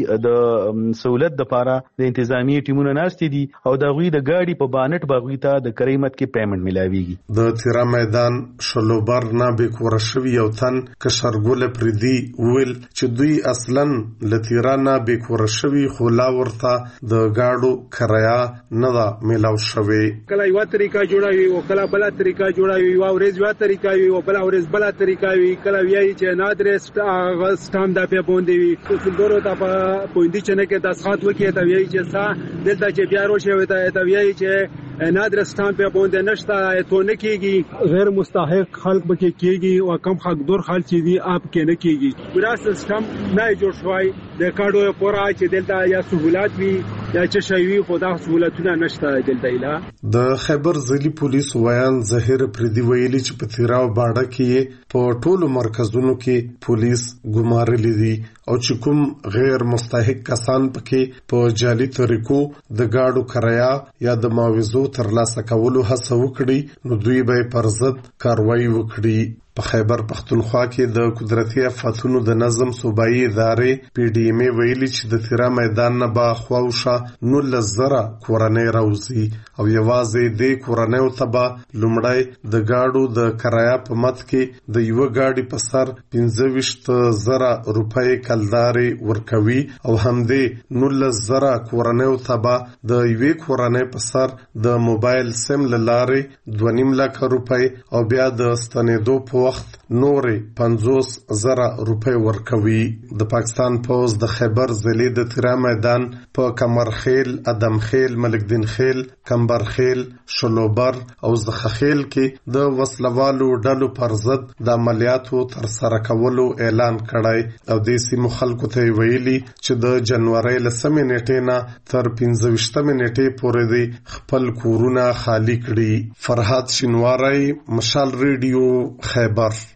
د سہولت د پاره د انتظامی ټیمونو ناشتي دي او د غوي د گاډي په بانټ باغوي ته د کریمت کې پیمنٹ ملاويږي د تیرا میدان شلوبر نه به کورشوي یو تن کشرګول پردي ویل چې دوی اصلا لتیرانا به کورشوي خو لا ورته د گاډو کرایه نه دا ملاو شوی کله یو طریقه جوړوي او کله بل طریقه جوړوي او ورځ یو طریقه وي او بل ورځ بل طریقه وي کله وی چې نادر سټام دا په باندې وي څلورو ته په پوینټ چنه کې د سات وکي ته وی چې سا دلته چې بیا روشه وي ته وی چې نادر سټام په باندې نشته ته نه کیږي غیر مستحق خلق به کیږي او کم حقدار خلک چې دي اپ کې نه کیږي ورا سیستم نه جوړ شوی د کاډو پورا چې دلته یا سہولت وي یا چې شوی خدا سہولتونه نشته دلته اله د خیبر ضلع پولیس ویان ظاهر پردي ویلي چې په تیراو باډه کې په ټولو مرکزونو کې پولیس ګمارلي دي او چې کوم غیر مستحق کسان پکې په جعلي طریقو د گاډو کرایه یا د معاوضو ترلاسه کولو هڅه وکړي نو دوی به پر ضد کاروایی وکړي په خیبر پختونخوا کې د قدرتي آفاتونو د نظم صوبایي ادارې پی ډی ایم ویلي چې د تیرا میدان نه با خواوشه نولس زره کورنۍ راوځي او یوازې د کورنۍ تبا لومړی د گاډو د کرایه په مت کې د یو گاډي په سر پنځه ویشت زره روپۍ کلداري ورکوي او همدې نولس زره کورنۍ تبا د یوې کورنۍ په سر د موبایل سیم لارې دوه نیم لک روپۍ او بیا د ستنېدو په وخت نورې پنځوس زره روپۍ ورکوي د پاکستان پوز د خیبر ضلع د تیرا میدان په کمرخیل ادمخیل ملک دین خیل کمبرخیل شلوبر او زخخیل کې د وسلوالو ډلو پر ضد د عملیاتو تر سره کولو اعلان کړی او د سیمو خلکو ته ویلي چې د جنوري لسمې نیټې نه تر پنځه ویشتمې نیټې پورې د خپل کورونه خالی کړي فرحات شینواری مشال ریډیو خیبر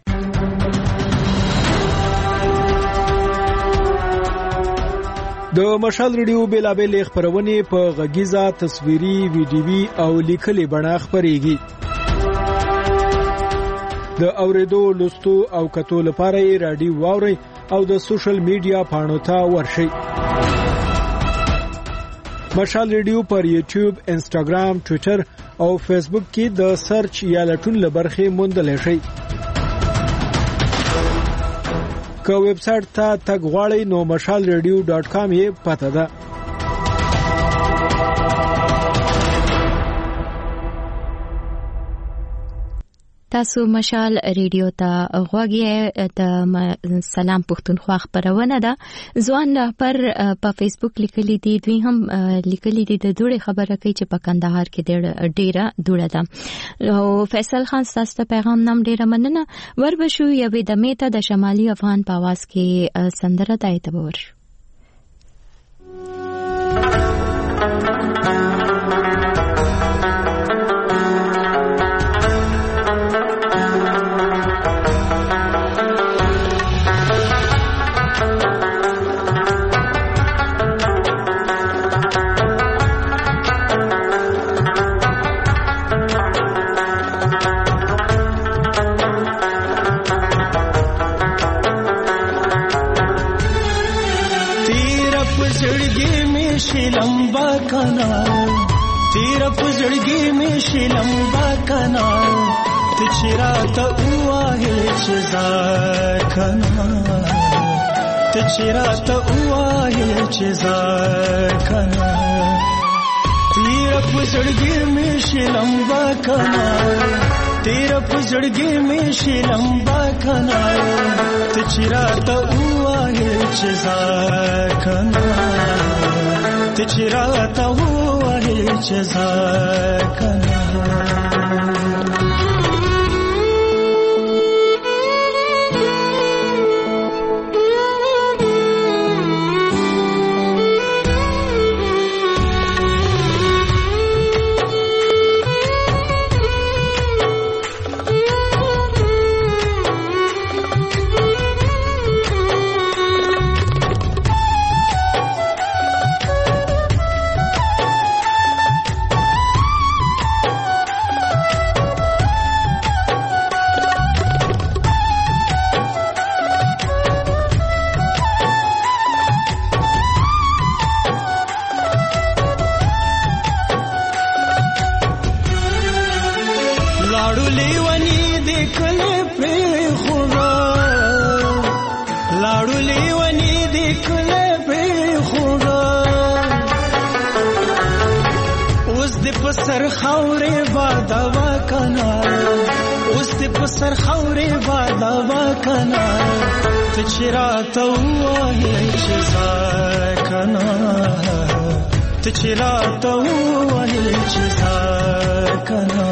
د مشال ریډیو بیلابل خبرونه په غږیزه تصویري ویډیوي او لیکلي بڼه خبريږي د اوریدو لوستو او کتو لپاره رادیو واوري او د سوشل میډیا پاڼو ته ورشئ. مشال ریډیو پر یوټیوب، انسټاګرام، ټوئیټر او فیسبوک کې د سرچ یا لټون لبرخې موندلی شئ. که ویب سټ ته تګ غواړئ نو مشال ریډیو ډاټ کام یې پته ده. تاسو مشال ریډیو ته غوږی د سلام پښتونخوا خبرونه ده. ځوان رهبر په فیسبوک لیکلي دي، دوی هم لیکلي دي د دوړې خبره کوي چې په کندهار کې ډیره دوړه ده. او فیصل خان تاسو ته پیغام نام ډیره مننه. وربشو یوې دمې ته د شمالي افغان په आवाज کې سندره د اعتبار شو. लंबा कनाल तेरा पुजड़गी में शे लंबा कनाल तिचरा तो हुआ है चिजार कनाल तिचरा तो हुआ है चिजार कनाल तेरा पुजड़गी में शे लंबा कनाल तेरा पुजड़गी में शे लंबा कनाल तिचरा तो हुआ है चिजार कनाल तिचराता हुआ है जज़ाकना सर खौरे वादावा कना उस पसर खौरे वादावा कना तिचरा तो हुआ है जज़ाकना तिचरा तो हुआ है जज़ाकना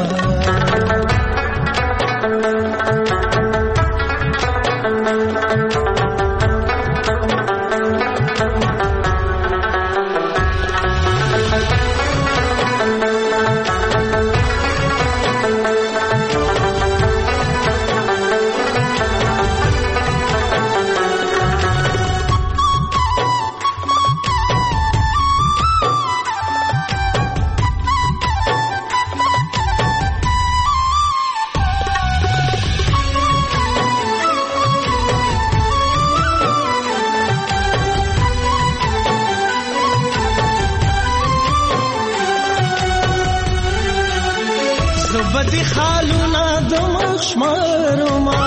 زبدي خالونا دمخ شمارما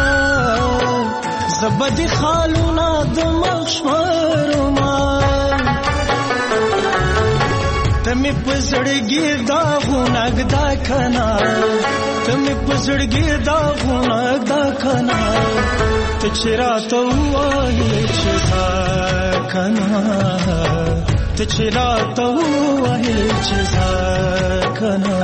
زبدي خالونا دمخ شمارما تمي پزړګي دا غونګ دا کنا تمي پزړګي دا غونګ دا کنا تچرا تو وای چتا کنا تچرا تو وای چتا کنا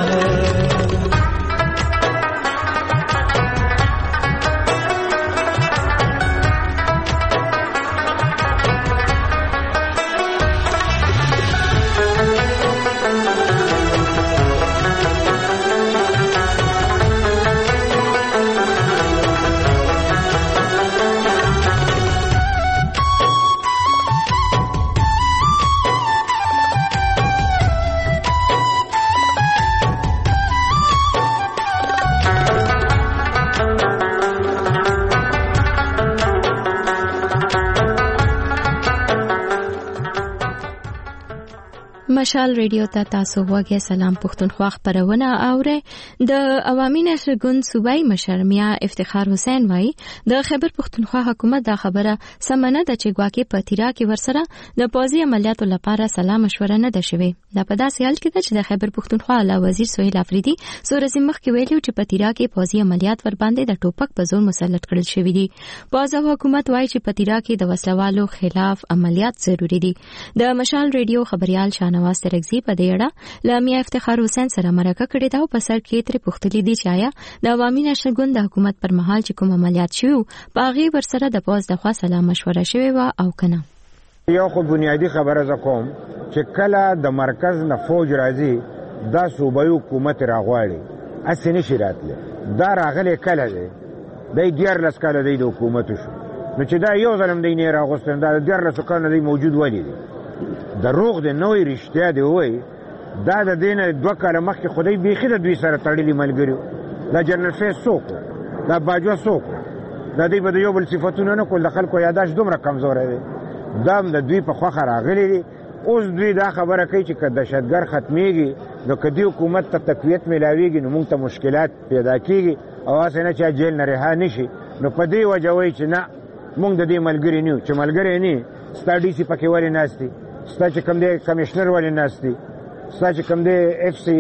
مشال ریډیو ته تاسو وګورئ. سلام پښتونخوا خبرونه اوره. د عوامي نشر ګوند صوبایي مشر میا افتخار حسین وایي د خیبر پښتونخوا حکومت دا خبره سمنه د چې ګواکې په تیرا کې ورسره د پوځي عملیاتو لپاره سلام مشوره نه ده شوې. دا په داسې حال کې ده چې د خیبر پښتونخوا اعلی وزیر سهیل افریدي سورزي مخ کې ویلي چې په تیرا کې پوځي عملیات ور باندې د ټوپک په زور مسلط کړل شوی دي. پوځ او حکومت وایي چې په تیرا کې د وسلوالو خلاف عملیات ضروری دي. د مشال ریډیو خبريال شانواز ترغزي په دې اړه لامیا افتخار حسین سره مرکه کړې ده او په سر کې تر پوښتلې دي چې آیا د عوامي نشر ګوند د حکومت پر مهال چې کوم عملیات شوی په هغه ورسره د پوز د خوا سلام مشوره شوی و او کنه. یو خو بنیادی خبره زکوم چې کله د مرکز نه فوج راځي دا صوبایي حکومت راغواړي اسی نشي راتله دا راغلی کله دی د دیارلس کاله دی د حکومت شو نو چې دا یو ځلم دی نه راغوستن دا دیارلس کاله دی موجود ولی دی دروغ دی نوې رښتیا دی وای دا د دینه دوه کاله مخکې خدای بیخي د دوی سره تړلي ملګري دا جنرال فیس څوک دا باجوه څوک دا دوی به د یو بل صفتونه نه کول د خلکو یاداش دومره کمزوری دی دا هم د دوی په خوښه راغلی دی. اوس دوی دا خبره کوي چې که دهشتګر ختمیږي نو که دې حکومت ته تقویت میلاویږي نو موږ ته مشکلات پیدا کیږي او هسې نه چې جیل نه رها نشي نو په دې وجه وایي چې نه موږ د دې ملګري نه یو چې ملګری نه ستا ډي سي پکې ولې ناست دي ستا چې کوم دی کمیشنر ولې ناست دي ستا چې کوم دی اف سی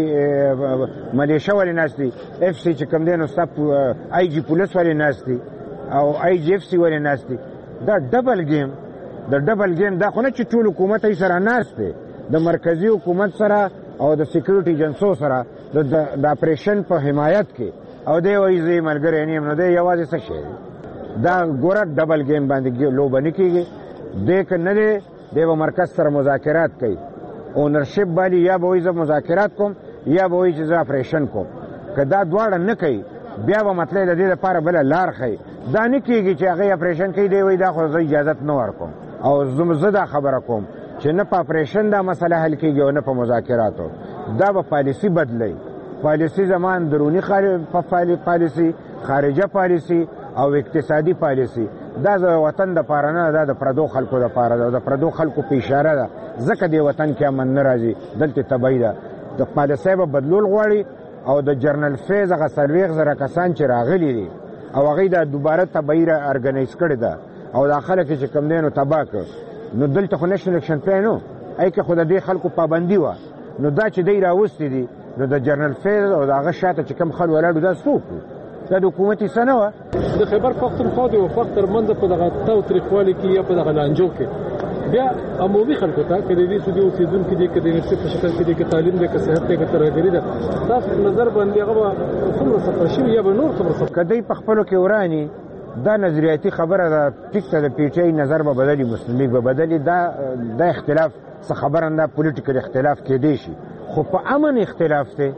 ملیشه ولې ناست دي اف سی چې کوم دی نو ستا آی جي پولیس ولې ناست دي او آی جي اف سی ولې ناست دي دا ډبل گیم د ډبل گیم دا خو نه چې ټول حکومت یې سره ناست دی د مرکزي حکومت سره او د سیکورټي ایجنسو سره د اپریشن په حمایت کې او دی وایي زه یې ملګری نه یم نو دی یوازې څه شی دی دا ګوره ډبل گیم باندې لوبه نه کېږي دی که نه دی دی به مرکز سره مذاکرات کوي اونرشپ باندې یا به وایي زه مذاکرات کوم یا به وایي چې زه اپریشن کوم که دا دواړه نه کوي بیا به مطلب د دې لپاره بله لار ښیي دا نه کېږي چې هغې اپریشن کوي دی وایي دا خو زه اجازت نه ورکوم او زه دا خبره کوم چې نه په اپریشن دا مسله حل کېږي او نه په مذاکراتو دا به پالیسي بدلوي پالیسي زمان دروني پالیسي خارجه پالیسي او اقتصادي پالیسي دا د وطن دپاره نه دا د پردو خلکو دپاره ده د پردو خلکو په اشاره ده ځکه دې وطن کې امن نه راځي دلته تبعي ده د پالیسۍ به بدلول غواړي او د جرنل فیض هغه څلوېښت زره کسان چې راغلي دي او هغوی دا دوباره تبعي ارګنایز کړې ده او دا خلک چې کوم دی نو تباه کړ نو دلته خو نیشنل اکشن پلان و ای که خو د دې خلکو پابندي وه نو دا چې دی راوستي دي نو د جرنل فیض او د هغه شاته چې کوم خل ولاړو دا څوک دا د حکومتي څه نه وه د خیبر پښتونخوا د وفاق ترمنځ په دغه تاوتریخوالي کې یا په دغه لانجو کې بیا عمومي خلکو ته که د دې صوبې اوسېدونکي دي که د یونیورسټي په شکل کې دي که تعلیم دی که صحت دی که ترهګري ده ستاسو په نظر باندې هغه به څومره صفر شوي یا به نور څومره صفر که دی په خپلو کې وراني دا نظریاتي خبره ده ټیک ته د پی ټی آی نظر به بدلي مسلم لیگ به بدلي دا دا اختلاف څه خبره نه پولیټیکل اختلاف کېدی شي خو په امن اختلاف دی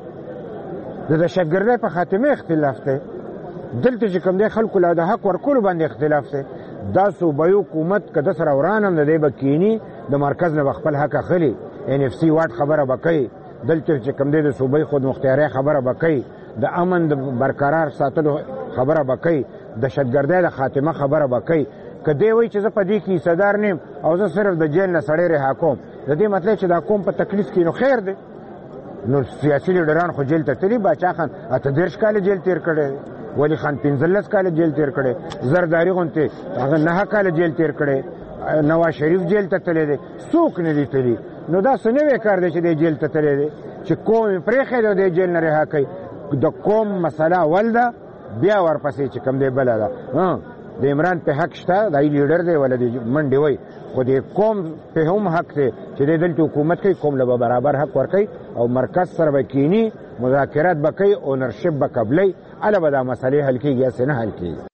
د دهشتګردۍ په خاتمه اختلاف دی دلته چې کوم دی خلکو له د حق ورکولو باندې اختلاف دی دا صوبایي حکومت که ده سره وران هم د دی به کیني د مرکز نه به خپل حق اخلي ان اف سی واټ خبره به کوي دلته چې کوم دی د صوبایي خودمختارۍ خبره به کوي د امن د برقرار ساتلو خبره به کوي دهشتګردۍ د خاتمه خبره به کوي که دی وایي چې زه په دې کې حصهدار نیم او زه صرف د جیل نه سړی رها کوم د دې مطلب چې دا قوم په تکلیف کې نو خیر دی نو سیاسي لیډران خو جیل ته تلي باچا خان اته دېرش کاله جیل تېر کړی ولی خان پنځلس کاله جیل تېر کړی زرداري غوندې هغه نهه کاله جیل تېر کړی نواز شریف جیل ته تللی دی څوک نه دی تلي نو دا څه نوی کار دی چې دی جیل ته تللی دی چې قوم یې پرېښی دی دی جیل نه رها کوي د قوم مسله اول ده بیا ورپسې چې کوم دی بله ده د عمران په حق شته دا لیډر دی ولا د منډې وای خو د قوم په هم حق دی چې دی دلته حکومت کوي قوم له به برابر حق ورکوي او مرکز سره به کینی مذاکرات به کوي اونرشپ به قبلوي هله به دا مسلې حل کېږي هسې نه حل کېږي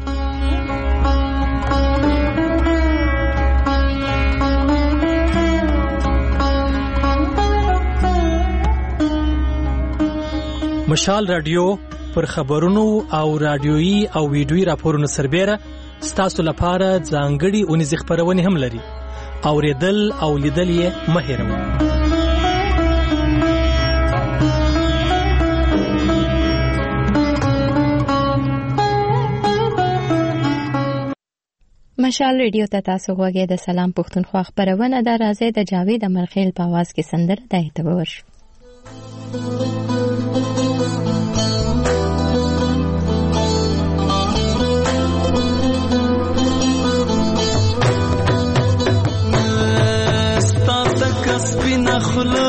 مشال رادیو پر خبرونو او رادیويي او ویډیويي راپورونو سربېره ستاسو لپاره ځانګړي اونیزې خپرونې هم لري اوریدل او لیدل یې مه هېروئ. مشال ریډیو ته تاسو غوږی د سلام پښتونخوا خبرونه د راځي د جاوید امرخیل په आवाज کې سندره د اعتبار ستا کسبی نخلا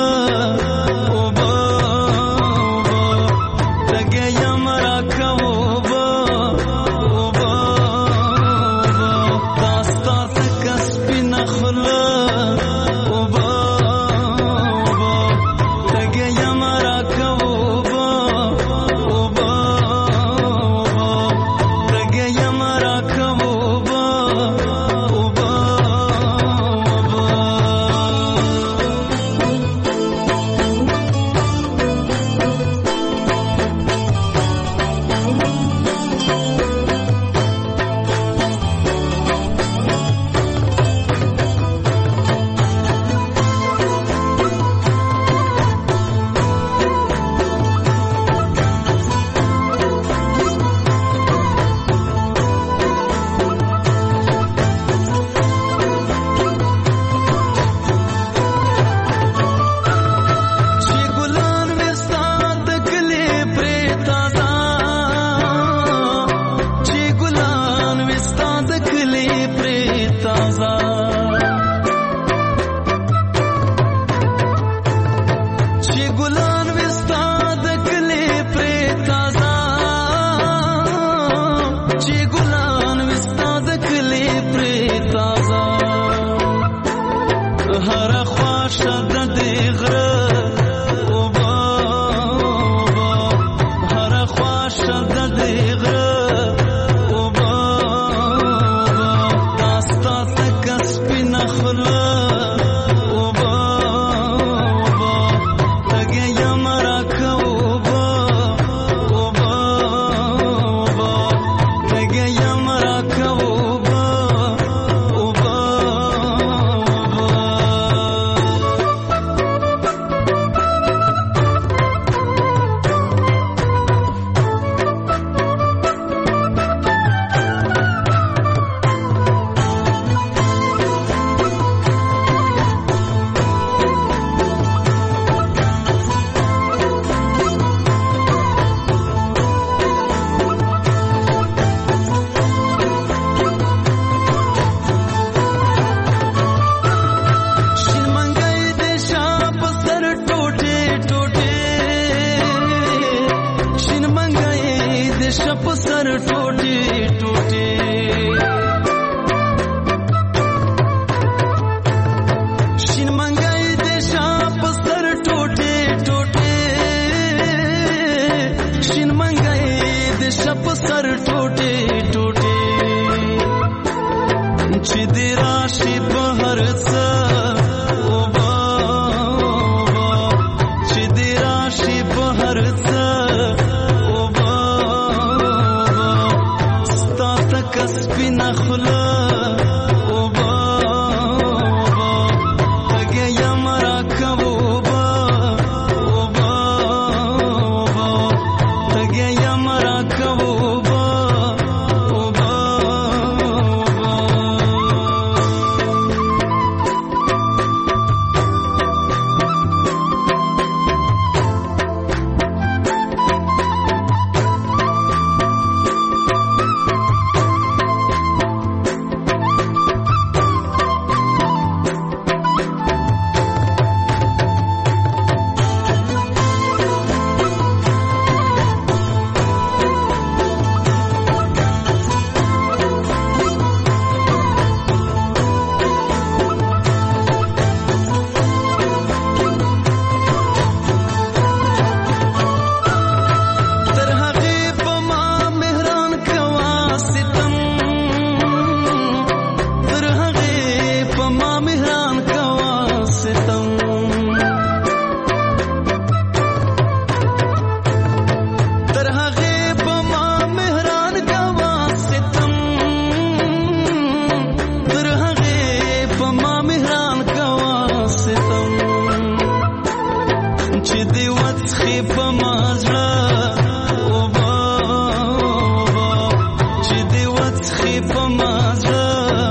په مازه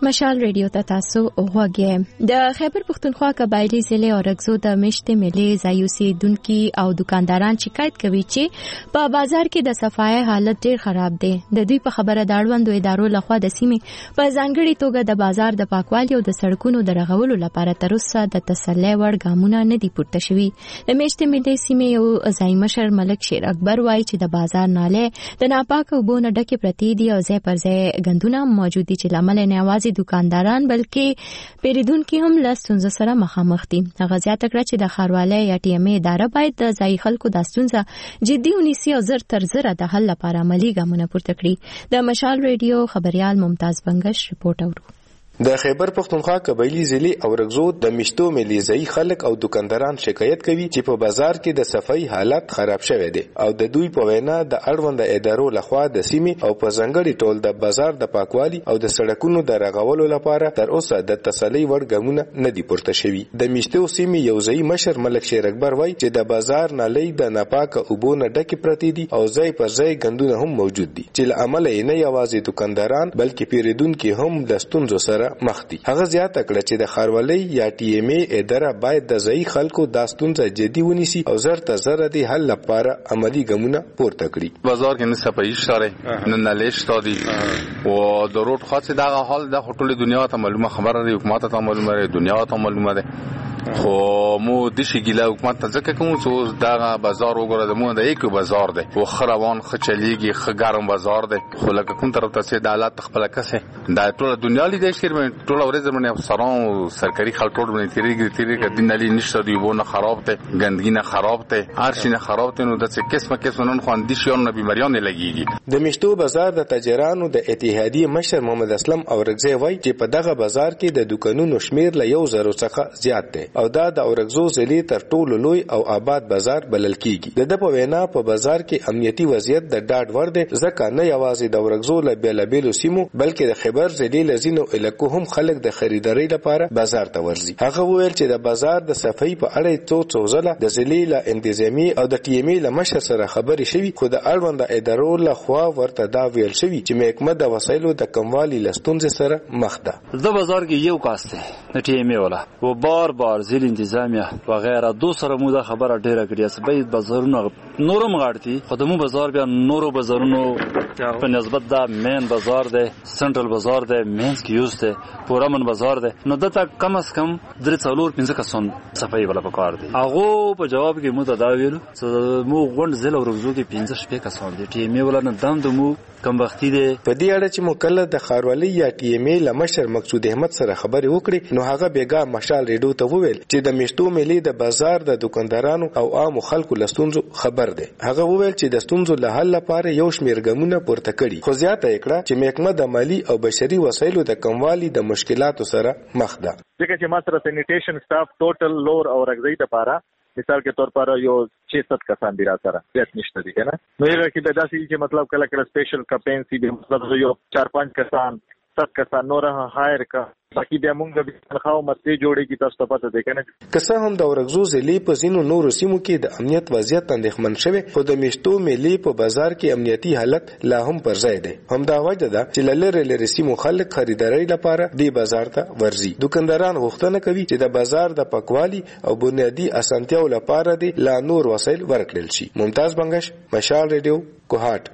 مشال ریډیو ته تاسو وګورئ. د خیبر پښتونخوا قبایلی ضلع اورګزو د مشت ملي ځایوسي دونکي او دکانداران شکایت کوي چې په بازار کې د صفای حالت ډیر خراب دی. د دوی په خبره داړوندو ادارو لخوا د سیمې په ځانګړي توګه د بازار د پاکوالي او د سړکونو د رغولو لپاره تر اوسه د تسلی وړ ګامونه نه دي پورته شوي. د مشت ملي سیمې یو ځای مشر ملک شیر اکبر وایي چې د بازار ناله د ناپاک اوبو نه ډکې پرتې دي او ځای پر ځای ګندونه موجود دي چې لامل نه یوازې دکانداران بلکې پیریدونکو هم له ستونزو سره مخامخ دي. هغه زیاته کړه چې د ښاروالۍ یا ټي ام ای اداره باید د ځای خلکو د ستونزو جدي ونیسي او زر تر زره د حل لپاره عملی ګامونه پورته کړي. د مشال ریډیو خبريال ممتاز بنگش رپورټ اورو. د خیبر پښتونخوا قبایلی ضلع اورګزو د مشتو ملي ځای خلک او دکانداران شکایت کوي چې په بازار کې د صفای حالت خراب شوی دی او د دوی په وینا د اړوند ادارو لخوا د سیمې او په ځنګړي ټول د بازار د پاکوالي او د سړکونو د رغولو لپاره تر اوسه د تسلی وړ ګامونه نه دي پورته شوي. د مشتو سیمې یو ځای مشر ملک شیر اکبر وایي چې د بازار نالۍ د ناپاک اوبو نه ډکې پرتې دي او ځای پر ځای ګندونه هم موجود دي چې له امله یې نه یوازې دکانداران بلکې پیریدونکو هم د ستونزو سره مخ دي. هغه زیاته کړه چې د ښاروالۍ یا ټي ام ای اداره باید د ځای خلکو د ستونزو جدي ونیسي او زر تر زره د حل لپاره عملی ګامونه پورته کړي. بازار کې نه صفایي شته نه نالې شته دي او د روډ خاصه دغه حال د ټوله دنیا ته معلومه خبره دی، حکومت ته معلومه دی، دنیا ته معلومه ده. خو مو د شي ګیله حکومت ته ځکه کوم چې دغه بازار وګوره د مو د یو بازار دی او خروان خچلیږي خګارم بازار دی خو لکه کوم طرف ته سي د حالات خپل کسه د ټوله دنیا لیدای شي ټول ورځ باندې افسران سرکاري خلک ټول باندې تیریږي تیریږي د دینالي نشته دی وونه خراب ته ګندګي نه خراب ته هر شي نه خراب ته نو د څه قسمه قسمه نن خو اندیشون نه بیماریان لګیږي. د مشتو بازار د تاجرانو د اتحادیه مشر محمد اسلم اورګزی وایي چې په دغه بازار کې د دکانونو شمیر له یو زرو څخه زیات دی او دا د اورګزو ضلع تر ټولو لوی او آباد بازار بلل کیږي. د په وینا په بازار کې امنیتي وضعیت د ډاډ ور دی ځکه نه یوازې د اورګزو له بیلابیلو سیمو بلکې د خیبر ضلع لزینو علاقو هم خلک د خریداري لپاره بازار ته ورځي. هغه وویل چې د بازار د صفای په اړه څو څو ځله د ضلع له انتظامی او د ټي ام ای له مشر سره خبرې شوي خو د اړوند ادارو له خوا ورته دا ویل شوي چې محکمه د وسایلو د کموالي لستونځ سره مخ ده. د بازار کې یو کاسته د ټي ام ای ولا و بار بار ضلع انتظامیه وغیرہ دو سره مو دا خبره ډیره کړې چې باید بازارونه نورم غاړتي خدمو بازار بیا نورو بازارونو په نسبت دا مین بازار دی سنټرل بازار دی مینس کې یوز دی پورامن بازار دی نو دته کم از کم درې څلور پنځه کسان صفای ولا پکار دي. هغه په جواب کې مو دا ویلو چې مو غونډ ضلع ورغزو کې پنځه شپږ کسان دي ټي ام ای ولا نه دم دمو کم وختي دي. په دې اړه چې مکلف د ښاروالۍ یا ټي ام ای لمشر مقصود احمد سره خبرې وکړي نو هغه بیګا مشال ریډیو ته وویل چې د مشتو ملي د بازار د دکاندارانو او عام خلکو لستونزو خبر دی. هغه وویل چې د ستونزو له حل لپاره یو شمیر ګامونه پورته کړي خو زیاته کړه چې محکمه د مالی او بشري وسایلو د کموالي د مشکلاتو سره مخ ده. ځکه چې ما سره سینیټیشن سټاف ټوټل لور او رغزي لپاره مثال کے طور پر یو छह सात کسان دی را سره زیات نشته دي کنه نو یو کې پیدا سي چې مطلب کله کله سپیشل کمپین سي به مطلب یو چار پنځه کسان سات کسان نور هایر کا باقي بیا موږ به تنخواو مته جوړي کی تاسو ته پته ده کنه. که هم د اورګزو ضلع په ځینو نورو سیمو کې د امنیت وضعیت اندېښمن شوی خو د مشتو ملي په بازار کې امنیتي حالت لا هم پر ځای دی. همدا وجه ده چې لری لری سیمو خلک خریداري لپاره د بازار ته ورځي. دکانداران غوښتنه کوي چې د بازار د پاکوالي او بنیادی اسانتیاو لپاره د لا نور وسایل ورکړل شي. ممتاز بنگش، مشال ریډیو، کوهات.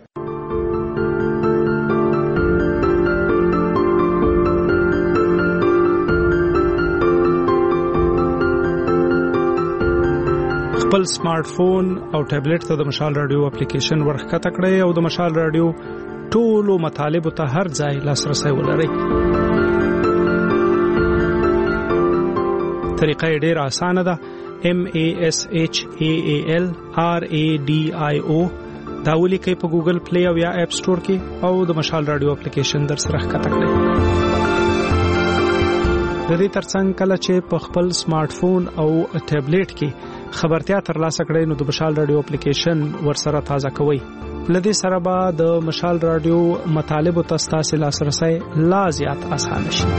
خپل سمارټ فون او ټابلیټ ته د مشال رادیو اپلیکیشن ورخکته کړئ او د مشال رادیو ټولو مطالبه ته هر ځای لاسرسي ولرئ. طریقه ډېر اسانه ده. M A S H A A L R A D I O دا ولیکئ په ګوګل پلی او یا اپ سٹور کې او د مشال رادیو اپلیکیشن در سره ښکته کړئ. د دې ترڅنګ کله چې په خپل سمارټ فون او ټابلیټ کې خبرتیا ترلاسه کړئ نو د مشال رادیو اپلیکیشن ورسره تازه کوئ. لدې سره به د مشال رادیو مطالبو ته ستاسو لاسرسي لا زیات اسانه شي.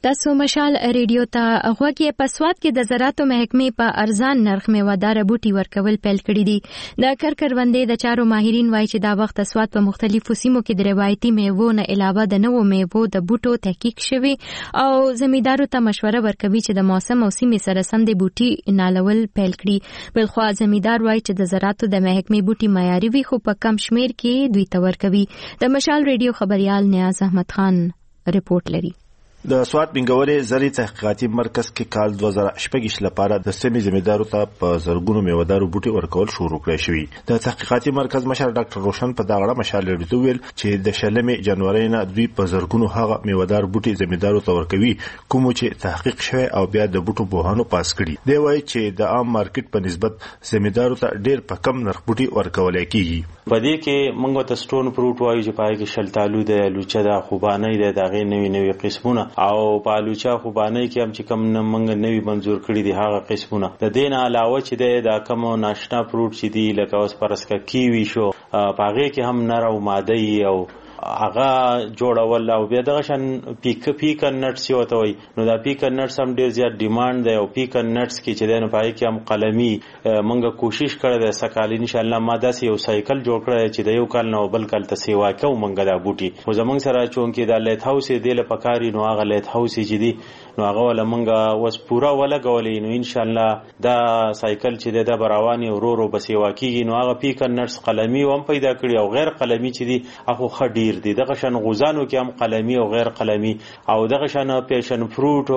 تاسو مشال ریډیو ته غوږی په سواد کې د زراعتو محکمې په ارزان نرخ میوهدار بوټي ورکول پیل کړی دي د کرکروندې د چارو ماهرین وایي چې دا وخت سواد په مختلفو سیمو کې د روایتي میوو نه علاوه د نوو میوو د بوټو تحقیق شوی او زمیندارو ته مشوره ورکوي چې د موسم او سیمې سره سم د بوټي نالول پیل کړي بلخو زمیندار وایي چې د زراعتو د محکمې بوټي معیاري وي خو په کم شمیر کې دوی ته ورکوي د مشال ریډیو خبريال نیاز احمد خان رپورت لري د سواد بنګورې زری تحقیقاتي مرکز کې کال دوه زره شپږ لپاره د سیمې زمیندارو ته په زرګونو میوهدارو بوټي ورکول شروع کړی شوی د تحقیقاتي مرکز مشر ډاکټر روشن په داغړه مشال لري ویل چې د شلمې جنوري نه دوی په زرګونو هغه میوهدار بوټي زمیندارو ته ورکوي کوم چې تحقیق شوی او بیا د بوټو بوهانو پاس کړي دی وایي چې د عام مارکیټ په نسبت زمیندارو ته ډیر په کم نرخ بوټي ورکول کیږي په دې کې موږ ته سټون فروټ وایي چې پای کې شلتالو د لوچه د خوبانۍ د داغې نوي نوي قسمونه او پالوچا خوبانۍ کې هم چې کم منګ نوی منزور کړی دی هغه قسمونه د دین علاوه چې د کم ناشنا فروټ چې دی لکه اوس پرسکا کیوي شو پاغه کې هم نر او ماده او هغه جوړول او بیا دغه شان پیک پیک نټس یو ته وي نو دا پیک نټس هم ډیر زیات ډیماند دی او پیک نټس کې چې دنه پای کې هم قلمي منګه کوشش کړی د سکال ان شاء الله ماده سی یو سایکل جوړ کړی چې د یو کال نو بل کال ته سیوا کو منګه دا بوټي خو زمونږ سره چون کې د لیت هاوس دی له پکاري نو هغه لیت هاوس چې دی نو هغه ول منګه وس پورا ولا غولې نو ان شاء الله دا سایکل چې د براوانی ورو ورو بسیوا کیږي نو هغه پیک نټس قلمي هم پیدا کړی او غیر قلمي چې دی هغه خډي دي دغه شان غوزانو کې هم قلمي او غیر قلمي او دغه شان پیشن فروټ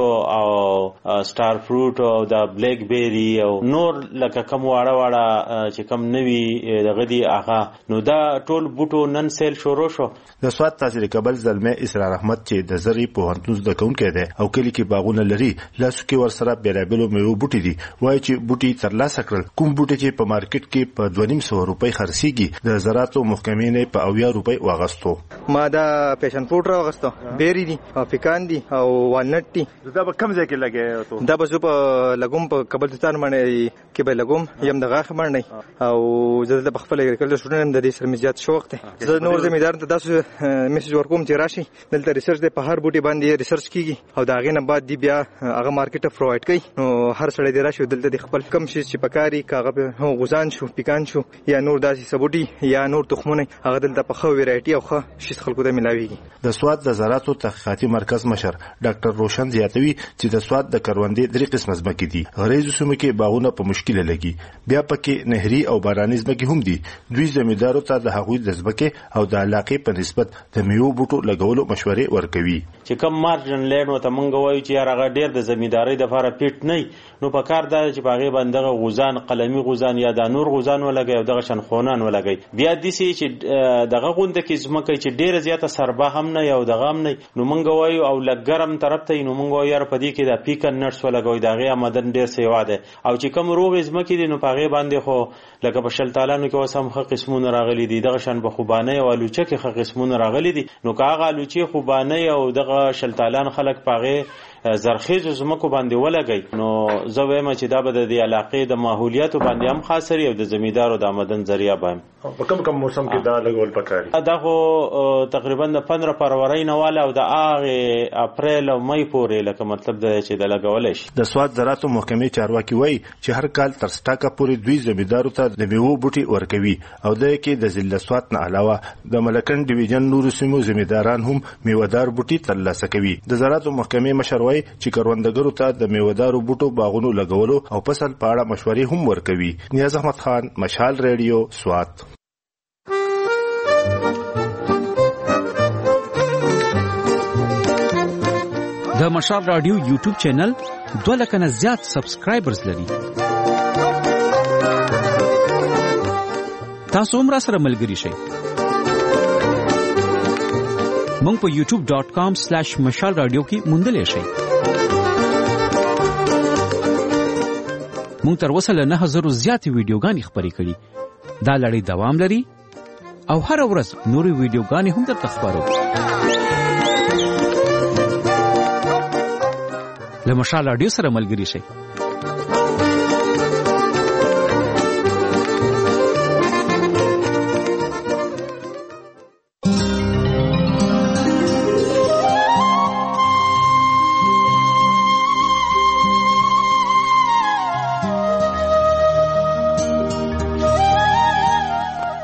او سٹار فروټ او د بلیک بیری او نور لکه کوم واړه واړه چې کوم نوي دغه دي هغه نو دا ټول بوټو نن سیل شروع شو د سواد تحصیل قبل زلمه اسرار احمد چې د زری په هنتوز د کون کې ده او کلی کې باغونه لري لاسو کې ور سره بیرابلو میو بوټي دي وایي چې بوټي ترلاسه کړل کوم بوټي چې په مارکیټ کې په دوه نیم سو روپۍ خرڅيږي د زراعتو محکمې نه په اویا روپۍ واغستو ما دا پیشن فروټ راغستو بیری دي او پیکان دي او والنټ دي دا به کم ځای کې لګي دا به زه په لګوم په قبرستان باندې کې به لګوم یم د غاخ باندې او زه د خپل کله شوډن د دې سر مزيات شوق ته زه نور زمیدار ته تاسو میسج ورکوم چې راشي دلته ریسرچ د په هر بوټي باندې ریسرچ کیږي او دا غي نه بعد دی بیا هغه مارکیټ پرووایډ کوي نو هر سړی دی راشي دلته د خپل کم شي چې پکاري کاغه هو غوزان شو پیکان شو یا نور داسې سبوټي یا نور تخمونه هغه دلته په خو ویرایټي او خو شي خلکو ته ملاويږي د سواد د زراعتو تحقیقاتي مرکز مشر ډاکټر روشن زیاتوي چې د سواد د کروندې درې قسم ځمکې دي غریزو سیمو کې باغونه په مشکل لګي بیا پکې نهري او باراني ځمکې هم دي دوی زمیندارو ته د هغوی د ځمکې او د علاقې په نسبت د میوه بوټو لګولو مشورې ورکوي چې کم مارجن لینډ وته مونږ وایو چې هغه ډیر د زمینداري د لپاره پیټ نه نو په کار دا چې باغې باندې غوزان قلمي غوزان یا د نور غوزان ولګي او دغه شن خونان ولګي بیا د سي چې دغه غونډه کې ځمکه چې ډیره زیاته سربا هم نه یو دغه هم نه نو مونږ وایو او لګرم طرف ته نو مونږ وایو په دې کې د پیکن نټس ولګوي دغه آمدن ډیر سیوا ده او چې کوم روغ ځمکې دي نو پاغه باندې خو لکه په شلتالانو کې وسم خه قسمونه راغلي دي دغه شان په خوبانه او لوچه کې خه قسمونه راغلي دي نو کاغه لوچه خوبانه او دغه شلتالان خلک پاغه زرخیز زمکو باندې ولګي نو زه وایم چې دا به د علاقې د ماحولیات باندې هم خاصري او د زمیندارو د آمدن ذریعہ باندې په کوم کوم موسم کې دا لګول پکاري دا خو تقریبا د پندرہ فروری نه والا او د اغه اپریل او مئی پورې لکه مطلب د چې د لګول شي د سواد زراعتو محکمې چارواکي وایي چې هر کال تر سټاکه پورې دوی زمیندارو ته د میوه بوټي ورکوي او د کې د ضلع سواد نه علاوه د ملکن ډیویژن نور سیمو زمینداران هم میوهدار بوټي ترلاسه کوي د زراعتو محکمې مشر وایي چې کروندګرو ته د میوهدارو بوټو باغونو لګولو او فصل په اړه مشورې هم ورکوي نیاز احمد خان مشال ریډیو سواد د مشال رادیو یوټیوب چینل دوه لک نه زیات سبسکرایبرز لري تاسو هم را سره ملګری شئ مونږ په یوټیوب ډاٹ کام سلیش مشال رادیو کې موندلی شئ مونږ تر اوسه له نه هزارو زیاتې ویډیوګانې خپرې کړي دا لړۍ دوام لري او هر ورځ نورې ویډیوګانې هم درته خپرو له مشال رادیو سره ملګری شئ